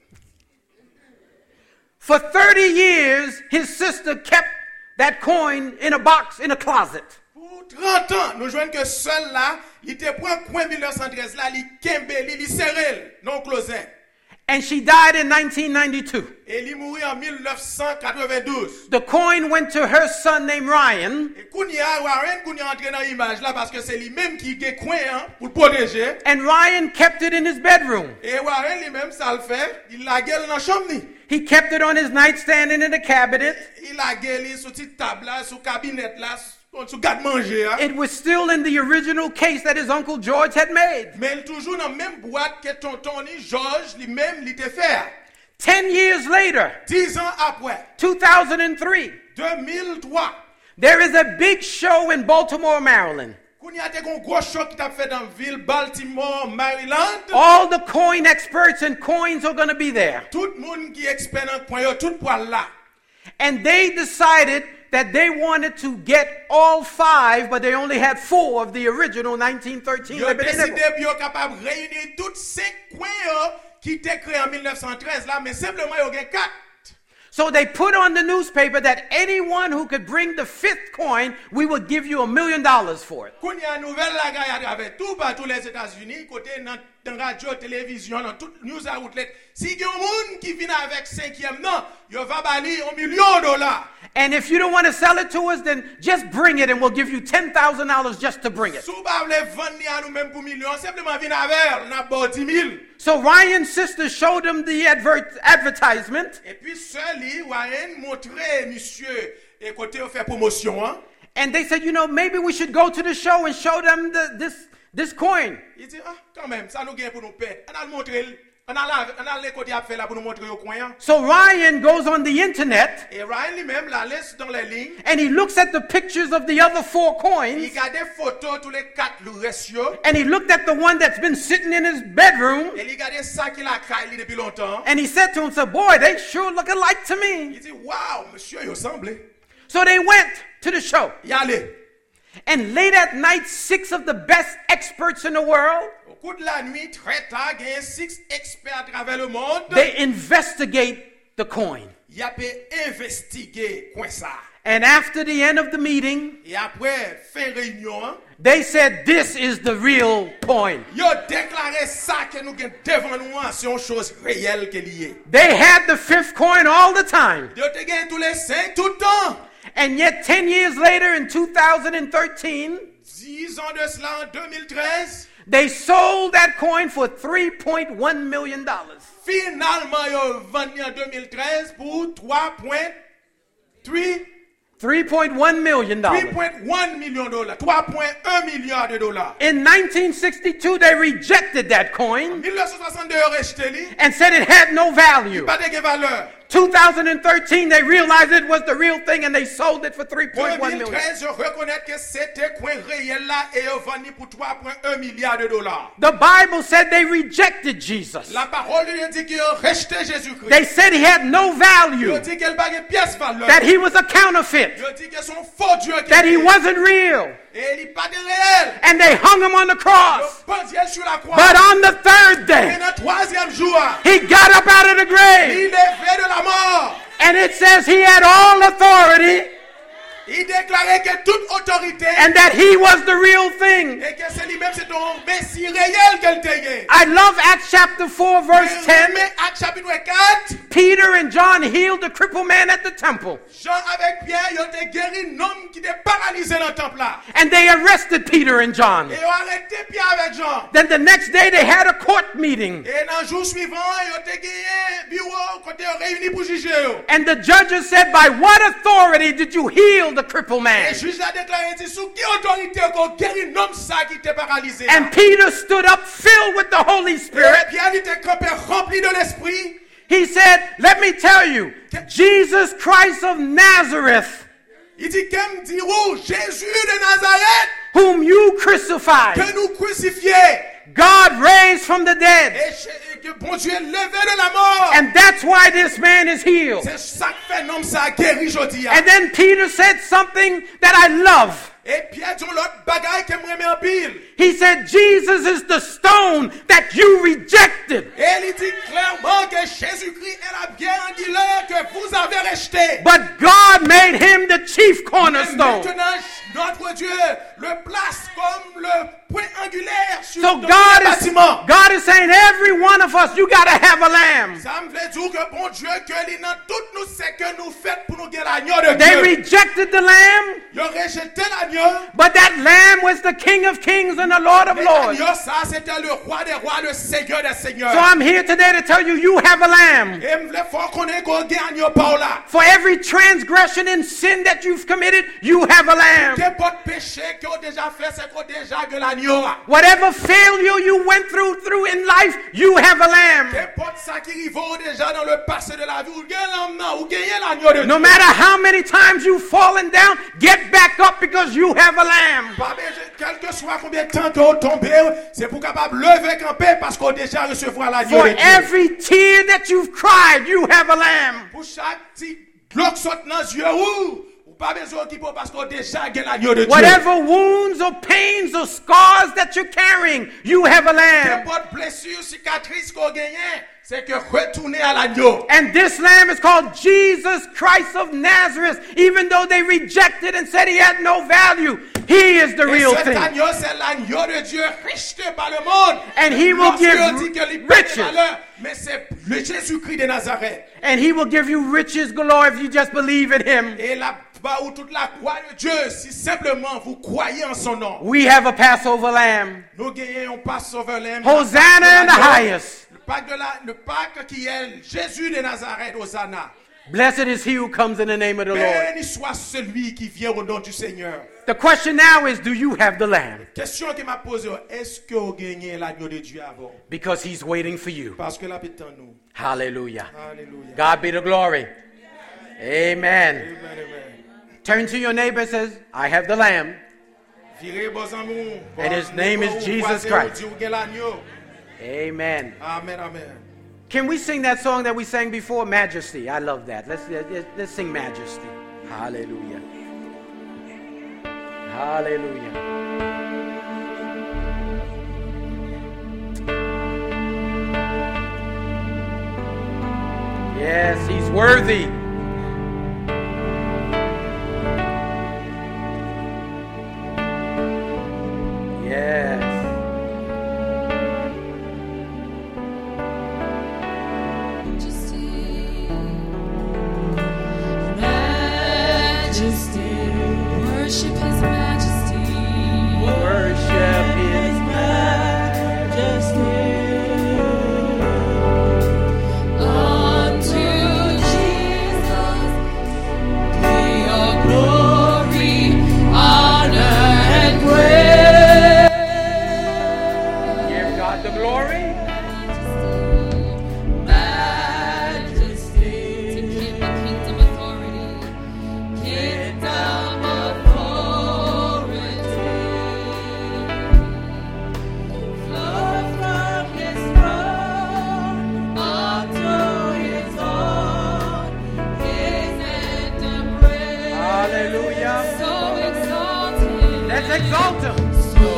Speaker 2: For thirty years, his sister kept that coin in a box in a closet.
Speaker 1: Pour trente ans, nous jouons que seul là, il était pour un coin mille neuf cent treize là, il kembe, il serré, non closet.
Speaker 2: And she died in nineteen ninety-two.
Speaker 1: Et il mourit en mille neuf cent quatre-vingt-douze.
Speaker 2: The coin went to her son named Ryan,
Speaker 1: Et Kounia, Warren, Kounia entré dans l'image là parce que c'est lui-même qui a coin hein, pour le protéger.
Speaker 2: and Ryan kept it in his bedroom.
Speaker 1: Et Warren lui-même, ça le fait, il la gueule dans la chambre. Ni.
Speaker 2: He kept it on his nightstand and in a cabinet.
Speaker 1: Il la gueule sur petite table là, sur cabinet là, sur garde-manger. Hein.
Speaker 2: It was still in the original case that his uncle George had made.
Speaker 1: Mais il toujours dans la même boîte que tonton ni George lui-même il était fait.
Speaker 2: Ten years later,
Speaker 1: Dix ans après,
Speaker 2: two thousand three,
Speaker 1: deux mille trois,
Speaker 2: there is a big show in Baltimore, Maryland.
Speaker 1: qu'on y a un gros choc qui t'a fait dans la ville Baltimore, Maryland.
Speaker 2: All the coin experts and coins are going to be there.
Speaker 1: Tout le monde qui est expert dans le point, yo, tout poil là.
Speaker 2: And they decided that they wanted to get all five, but they only had four of the original nineteen thirteen
Speaker 1: Yo
Speaker 2: Liberty
Speaker 1: décidé
Speaker 2: Nickel.
Speaker 1: bio capable réunir toutes cinq coins yo, qui étaient créés en mille neuf cent treize là, mais simplement yo gen quatre.
Speaker 2: So they put on the newspaper that anyone who could bring the fifth coin, we would give you a million dollars for it.
Speaker 1: Qu'on y a une nouvelle la gars à travers tout partout les États-Unis, côté dans, dans radio, télévision, dans toute news outlet. Si y a un monde qui vient avec cinquième non, yo va bali un million de dollars.
Speaker 2: And if you don't want to sell it to us, then just bring it and we'll give you ten thousand dollars just to bring it.
Speaker 1: Si vous voulez vendre à nous même pour million, simplement venez avec, on a bon dix mille.
Speaker 2: So Ryan's sister showed him the advert- advertisement,
Speaker 1: Et puis seul, Warren montrait monsieur et côté on fait promotion hein.
Speaker 2: and they said, you know, maybe we should go to the show and show them the, this, this coin.
Speaker 1: Il dit ah quand même, ça nous gagne pour nous payer. On a le montrer, on a la, on a les côtés à faire là pour nous montrer au coin. Hein.
Speaker 2: So Ryan goes on the internet
Speaker 1: Et Ryan lui-même la laisse dans les lignes.
Speaker 2: and he looks at the pictures of the other four
Speaker 1: Il
Speaker 2: coins,
Speaker 1: regarde des photos tous les quatre le ratio.
Speaker 2: and he looked at the one that's been sitting in his bedroom,
Speaker 1: Et il regarde ça qu'il a caillé depuis longtemps.
Speaker 2: and he said to himself, boy, they sure look alike to me.
Speaker 1: Il dit waouh, monsieur, il ressemble.
Speaker 2: So they went to the show.
Speaker 1: Y allez.
Speaker 2: And late at night, six of the best experts in the world,
Speaker 1: Au cours de la nuit, très tard, il y a six experts à travers le monde.
Speaker 2: they investigate the coin.
Speaker 1: Il a pu investiguer quoi ça.
Speaker 2: And after the end of the meeting,
Speaker 1: Et après, fin réunion,
Speaker 2: they said, this is the real coin.
Speaker 1: ils ont déclaré ça que nous avons devant nous, c'est une chose réelle qui est liée.
Speaker 2: They had the fifth coin all the time.
Speaker 1: Ils ont gagné tous les cinq tout le temps.
Speaker 2: And yet, ten years later, in two thousand thirteen,
Speaker 1: Dix ans de cela, en deux mille treize,
Speaker 2: they sold that coin for three point one million dollars.
Speaker 1: finalement, ils ont vendu en deux mille treize pour trois point trois
Speaker 2: three point one million dollars.
Speaker 1: trois point un million de dollars. trois point un milliard de dollars.
Speaker 2: In nineteen sixty-two, they rejected that coin
Speaker 1: mille neuf cent soixante-deux, ils ont rejeté lui.
Speaker 2: and said it had no value.
Speaker 1: Pas de valeur.
Speaker 2: two thousand thirteen, they realized it was the real thing and they sold it for three point one million.
Speaker 1: deux mille treize, je reconnais que c'était coin réel là et ils ont vendu pour trois point un milliard de dollars.
Speaker 2: The Bible said they rejected Jesus.
Speaker 1: La parole de Dieu dit qu'ils ont rejeté Jésus-Christ.
Speaker 2: They said he had no
Speaker 1: Ils
Speaker 2: value,
Speaker 1: ont dit qu'elle n'a pas de pièce valeur.
Speaker 2: that he was a counterfeit,
Speaker 1: Ils ont dit qu'ils sont faux dieux.
Speaker 2: that he wasn't real,
Speaker 1: Et il n'est pas de réel.
Speaker 2: and they hung him on the cross.
Speaker 1: Ils ont pendu sur la croix.
Speaker 2: But on the third
Speaker 1: Et
Speaker 2: day,
Speaker 1: dans le troisième jour,
Speaker 2: he got up out of the grave,
Speaker 1: il est levé de la mort.
Speaker 2: and it says he had all authority
Speaker 1: Il déclarait que toute autorité
Speaker 2: and that he was the real thing.
Speaker 1: et que c'est lui-même, c'est ton Messie réel qu'elle était.
Speaker 2: I love Acts chapter four, verse ten.
Speaker 1: Mais Actes chapitre quatre,
Speaker 2: Peter and John healed the crippled man at the temple.
Speaker 1: Jean avec Pierre, ils ont été guéri un homme qui était paralysé dans le temple là.
Speaker 2: And they arrested Peter and John.
Speaker 1: Et ils ont arrêté Pierre avec Jean.
Speaker 2: Then the next day they had a court meeting.
Speaker 1: Et dans le jour suivant, ils ont été gagné bureau côté réunis pour juger.
Speaker 2: And the judges said, by what authority did you heal the crippled
Speaker 1: Et
Speaker 2: man?
Speaker 1: le juge a déclaré, c'est sous quelle autorité qu'on guérit un homme ça qui était paralysé. là.
Speaker 2: And Peter stood up filled with the Holy
Speaker 1: Et
Speaker 2: Spirit.
Speaker 1: Pierre était campé rempli de l'esprit.
Speaker 2: He said, let me tell you, Jesus Christ of Nazareth,
Speaker 1: Il dit, qu'aime dit, oh, Jésus de Nazareth,
Speaker 2: whom you crucified,
Speaker 1: que nous crucifiés.
Speaker 2: God raised from the dead.
Speaker 1: Et que bon Dieu est levé de la mort.
Speaker 2: And that's why this man is healed.
Speaker 1: C'est ça que fait un homme ça guéri aujourd'hui.
Speaker 2: And then Peter said something that I love.
Speaker 1: Et Pierre dit l'autre bagaille qui me remet en pile.
Speaker 2: He said, Jesus is the stone that you rejected,
Speaker 1: Et il dit clairement que Jésus-Christ est la pierre angulaire que vous avez rejetée.
Speaker 2: but God made him the chief
Speaker 1: Et
Speaker 2: cornerstone.
Speaker 1: maintenant, notre Dieu le place comme le point angulaire sur
Speaker 2: So
Speaker 1: le
Speaker 2: God is,
Speaker 1: bâtiment.
Speaker 2: God is saying, every one of us, you got to have a lamb.
Speaker 1: Ça me fait dire que bon Dieu, que lui, dans tout nous, c'est que nous faites pour nous gagner l'agneau de
Speaker 2: They
Speaker 1: Dieu.
Speaker 2: rejected the lamb,
Speaker 1: Ils ont rejeté l'agneau.
Speaker 2: but that lamb was the King of Kings and the Lord of
Speaker 1: Mais
Speaker 2: Lords.
Speaker 1: l'agneau, ça, c'était le roi des rois, le seigneur des seigneurs.
Speaker 2: So I'm here today to tell you, you have a lamb.
Speaker 1: Et il faut qu'on ait qu'on gagne l'agneau par là.
Speaker 2: For every transgression and sin that you've committed, you have a lamb.
Speaker 1: Qu'importe péché qu'on a déjà fait, c'est qu'on a déjà que l'agneau.
Speaker 2: Whatever failure you went through through in life, you have a lamb.
Speaker 1: Qu'importe ça qui arrive déjà dans le passé de la vie, ou gagne l'agneau, ou gagne l'agneau de
Speaker 2: No
Speaker 1: Dieu.
Speaker 2: matter how many times you've fallen down, get back up because you have a lamb.
Speaker 1: Pas besoin, quel que soit combien de temps qu'on tombe, c'est pour capable lever camper parce qu'on a déjà recevoir l'agneau
Speaker 2: For
Speaker 1: de Dieu.
Speaker 2: every tear that you've cried, you have a lamb.
Speaker 1: Pour chaque petit bloc saute dans les yeux, ou ou pas besoin qu'il faut parce qu'on a déjà gagné l'agneau de Dieu.
Speaker 2: Whatever wounds or pains or scars that you're carrying, you have a lamb.
Speaker 1: N'importe blessure, cicatrice qu'on gagne, c'est que retourner à l'agneau.
Speaker 2: And this lamb is called Jesus Christ of Nazareth. Even though they rejected and said he had no value, he is the
Speaker 1: Et
Speaker 2: real
Speaker 1: cet
Speaker 2: thing.
Speaker 1: agneau, c'est l'agneau de Dieu, rejeté par le monde.
Speaker 2: And he will
Speaker 1: Lorsque
Speaker 2: give
Speaker 1: on dit que lui perd
Speaker 2: riches.
Speaker 1: des valeurs, mais c'est le Jésus-Christ de Nazareth.
Speaker 2: And he will give you riches galore if you just believe in him.
Speaker 1: Et là-bas où toute la croix de Dieu, si simplement vous croyez en son nom,
Speaker 2: We have a Passover lamb.
Speaker 1: nous gagnons Passover Lamb.
Speaker 2: Hosanna in the highest.
Speaker 1: Le Pâques, de la, le Pâques qui est Jésus de Nazareth, Hosanna.
Speaker 2: Blessed is he who comes in the name of the Lord.
Speaker 1: Béni soit celui qui vient au nom du Seigneur.
Speaker 2: The question now is, do you have the lamb?
Speaker 1: Question qui m'a posée, est-ce que vous gagnez l'agneau de Dieu avant?
Speaker 2: Because he's waiting for you.
Speaker 1: Parce que là, putain, nous.
Speaker 2: Hallelujah.
Speaker 1: Alléluia.
Speaker 2: God be the glory. Amen.
Speaker 1: Amen, amen.
Speaker 2: Turn to your neighbor and says, I have the lamb.
Speaker 1: Virez vos amours.
Speaker 2: And his name is Jesus Christ. Amen.
Speaker 1: Amen, amen.
Speaker 2: Can we sing that song that we sang before? Majesty. I love that. Let's, let's, let's sing Majesty. Hallelujah. Hallelujah. Yes, he's worthy. Yes.
Speaker 3: Majesty, worship His Majesty.
Speaker 2: Worship His
Speaker 3: Majesty. Unto Jesus be all glory, honor, and praise.
Speaker 2: Give God the glory.
Speaker 3: Majesty. To Him the kingdom authority. Kingdom authority. Flow from His throne unto His own. His end and praise.
Speaker 2: Hallelujah.
Speaker 3: So exalted.
Speaker 2: Let's exalt Him.
Speaker 3: So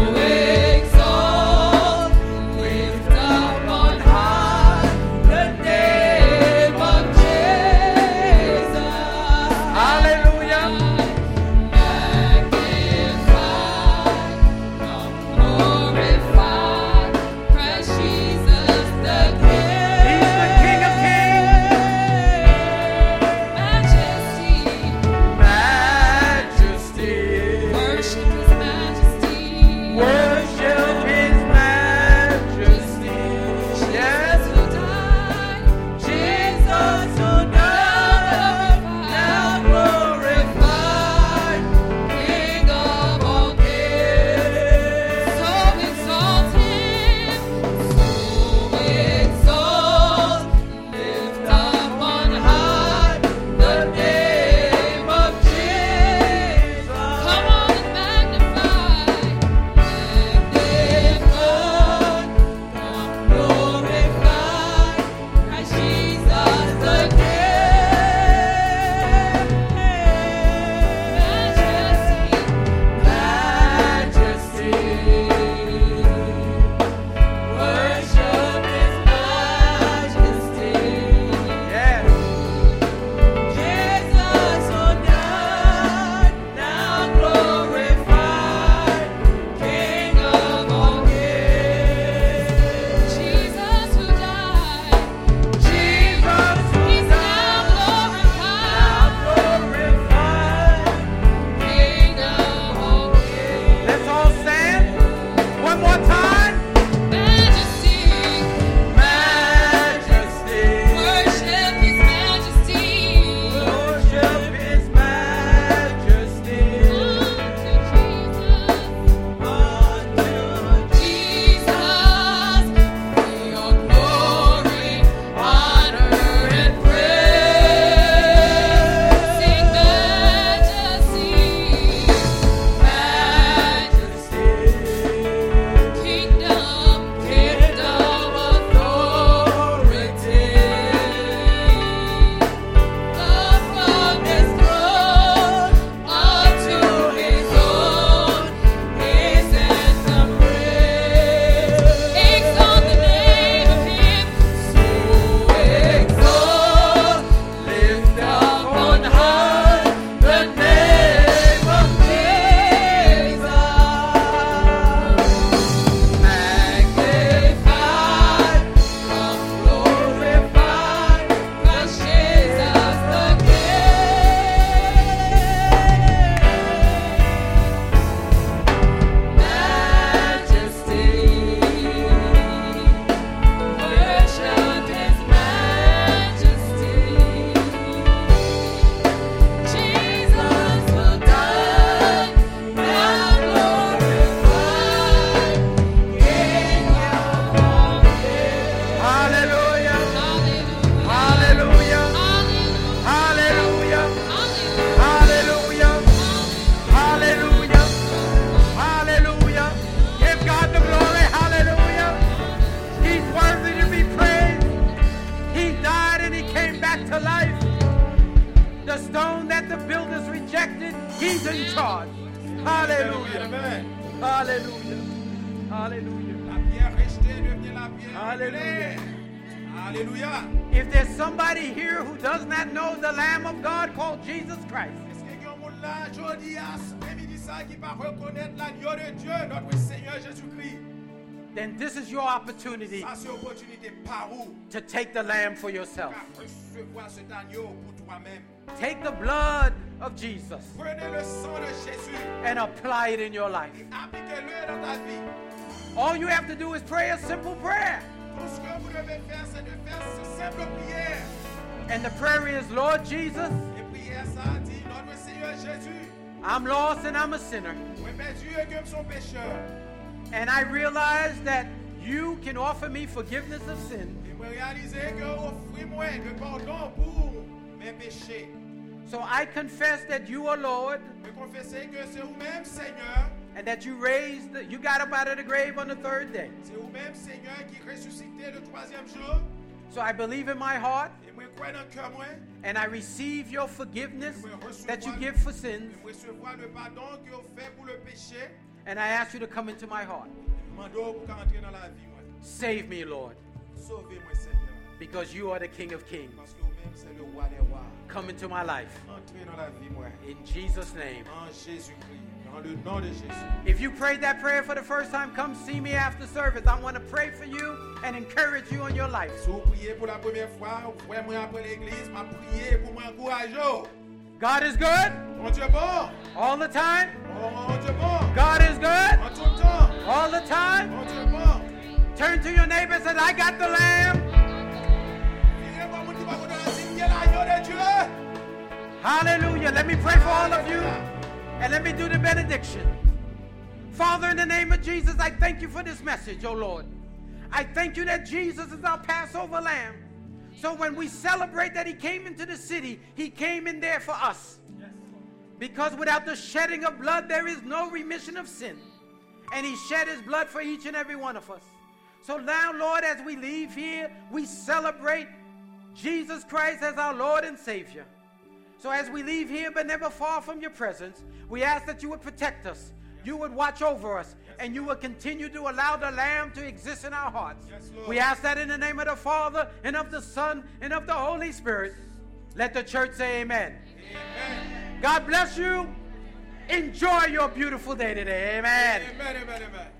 Speaker 3: exalt, lift up on high the name of Jesus.
Speaker 2: Hallelujah. The stone that the builders rejected, he's in charge. Hallelujah.
Speaker 1: Amen.
Speaker 2: Hallelujah. Hallelujah.
Speaker 1: La pierre rejetée devient la pierre
Speaker 2: Hallelujah.
Speaker 1: révélée. Alléluia.
Speaker 2: If there's somebody here who does not know the Lamb of God called Jesus Christ,
Speaker 1: Est-ce qu'il y a un monde là, aujourd'hui, à ce midi, ça, qui va reconnaître l'agneau de Dieu, notre Seigneur Jésus-Christ?
Speaker 2: then this is your opportunity
Speaker 1: Ça, c'est l'opportunité par où?
Speaker 2: to take the Lamb for yourself.
Speaker 1: Car recevoir cet agneau pour toi-même.
Speaker 2: Take the blood of Jesus
Speaker 1: Prenez le sang de Jésus
Speaker 2: and apply it in your life.
Speaker 1: et appliquez-le dans ta vie.
Speaker 2: All you have to do is pray a simple prayer.
Speaker 1: Tout ce que vous devez faire, c'est de faire ce simple prière.
Speaker 2: And the prayer is, Lord Jesus,
Speaker 1: Et prière, ça dit, notre Seigneur Jésus,
Speaker 2: I'm lost and I'm a sinner.
Speaker 1: moi perdu et que son pécheur.
Speaker 2: And I realize that you can offer me forgiveness of sin.
Speaker 1: Et moi réaliser que offris-moi le pardon pour mes péchés.
Speaker 2: So I confess that you are Lord
Speaker 1: Me confesser que c'est vous-même, Seigneur.
Speaker 2: and that you raised, the, you got up out of the grave on the third day.
Speaker 1: C'est vous-même, Seigneur, qui ressuscité le troisième jour.
Speaker 2: So I believe in my heart
Speaker 1: Et moi crois dans le cœur, moi.
Speaker 2: and I receive your forgiveness
Speaker 1: Et moi recevoir-
Speaker 2: that you give for sins.
Speaker 1: Et moi recevoir le pardon que vous faites pour le péché.
Speaker 2: And I ask you to come into my heart.
Speaker 1: Mando pour qu'entrer dans la vie, moi.
Speaker 2: Save me, Lord,
Speaker 1: Sauvez-moi, Seigneur.
Speaker 2: because you are the King of Kings.
Speaker 1: Parce que vous-même, c'est le roi des rois.
Speaker 2: Come into my life.
Speaker 1: Entrez dans la vie, moi.
Speaker 2: In Jesus' name.
Speaker 1: En Jésus-Christ. Dans le nom de Jésus.
Speaker 2: If you prayed that prayer for the first time, come see me after service. I want to pray for you and encourage you in your life.
Speaker 1: Si vous priez pour la première fois, vous pouvez moi après l'église, m'a prié pour m'encourager.
Speaker 2: God is good
Speaker 1: Mon Dieu bon.
Speaker 2: all the time.
Speaker 1: Mon Dieu bon.
Speaker 2: God is good
Speaker 1: En tout temps.
Speaker 2: all the time.
Speaker 1: Mon Dieu bon.
Speaker 2: Turn to your neighbor and say, I got the lamb.
Speaker 1: Virez moi, mon Dieu, mon Dieu, c'est qui est l'agneau de Dieu.
Speaker 2: Hallelujah. Let me pray for all of you and let me do the benediction. Father, in the name of Jesus, I thank you for this message, oh Lord. I thank you that Jesus is our Passover lamb. So when we celebrate that he came into the city, he came in there for us. Because without the shedding of blood, there is no remission of sin. And he shed his blood for each and every one of us. So now, Lord, as we leave here, we celebrate Jesus Christ as our Lord and Savior. So as we leave here, but never far from your presence, we ask that you would protect us, you would watch over us, and you would continue to allow the Lamb to exist in our hearts.
Speaker 1: Yes, Lord.
Speaker 2: We ask that in the name of the Father, and of the Son, and of the Holy Spirit. Let the church say amen.
Speaker 1: Amen.
Speaker 2: God bless you. Enjoy your beautiful day today. Amen.
Speaker 1: Amen, amen, amen.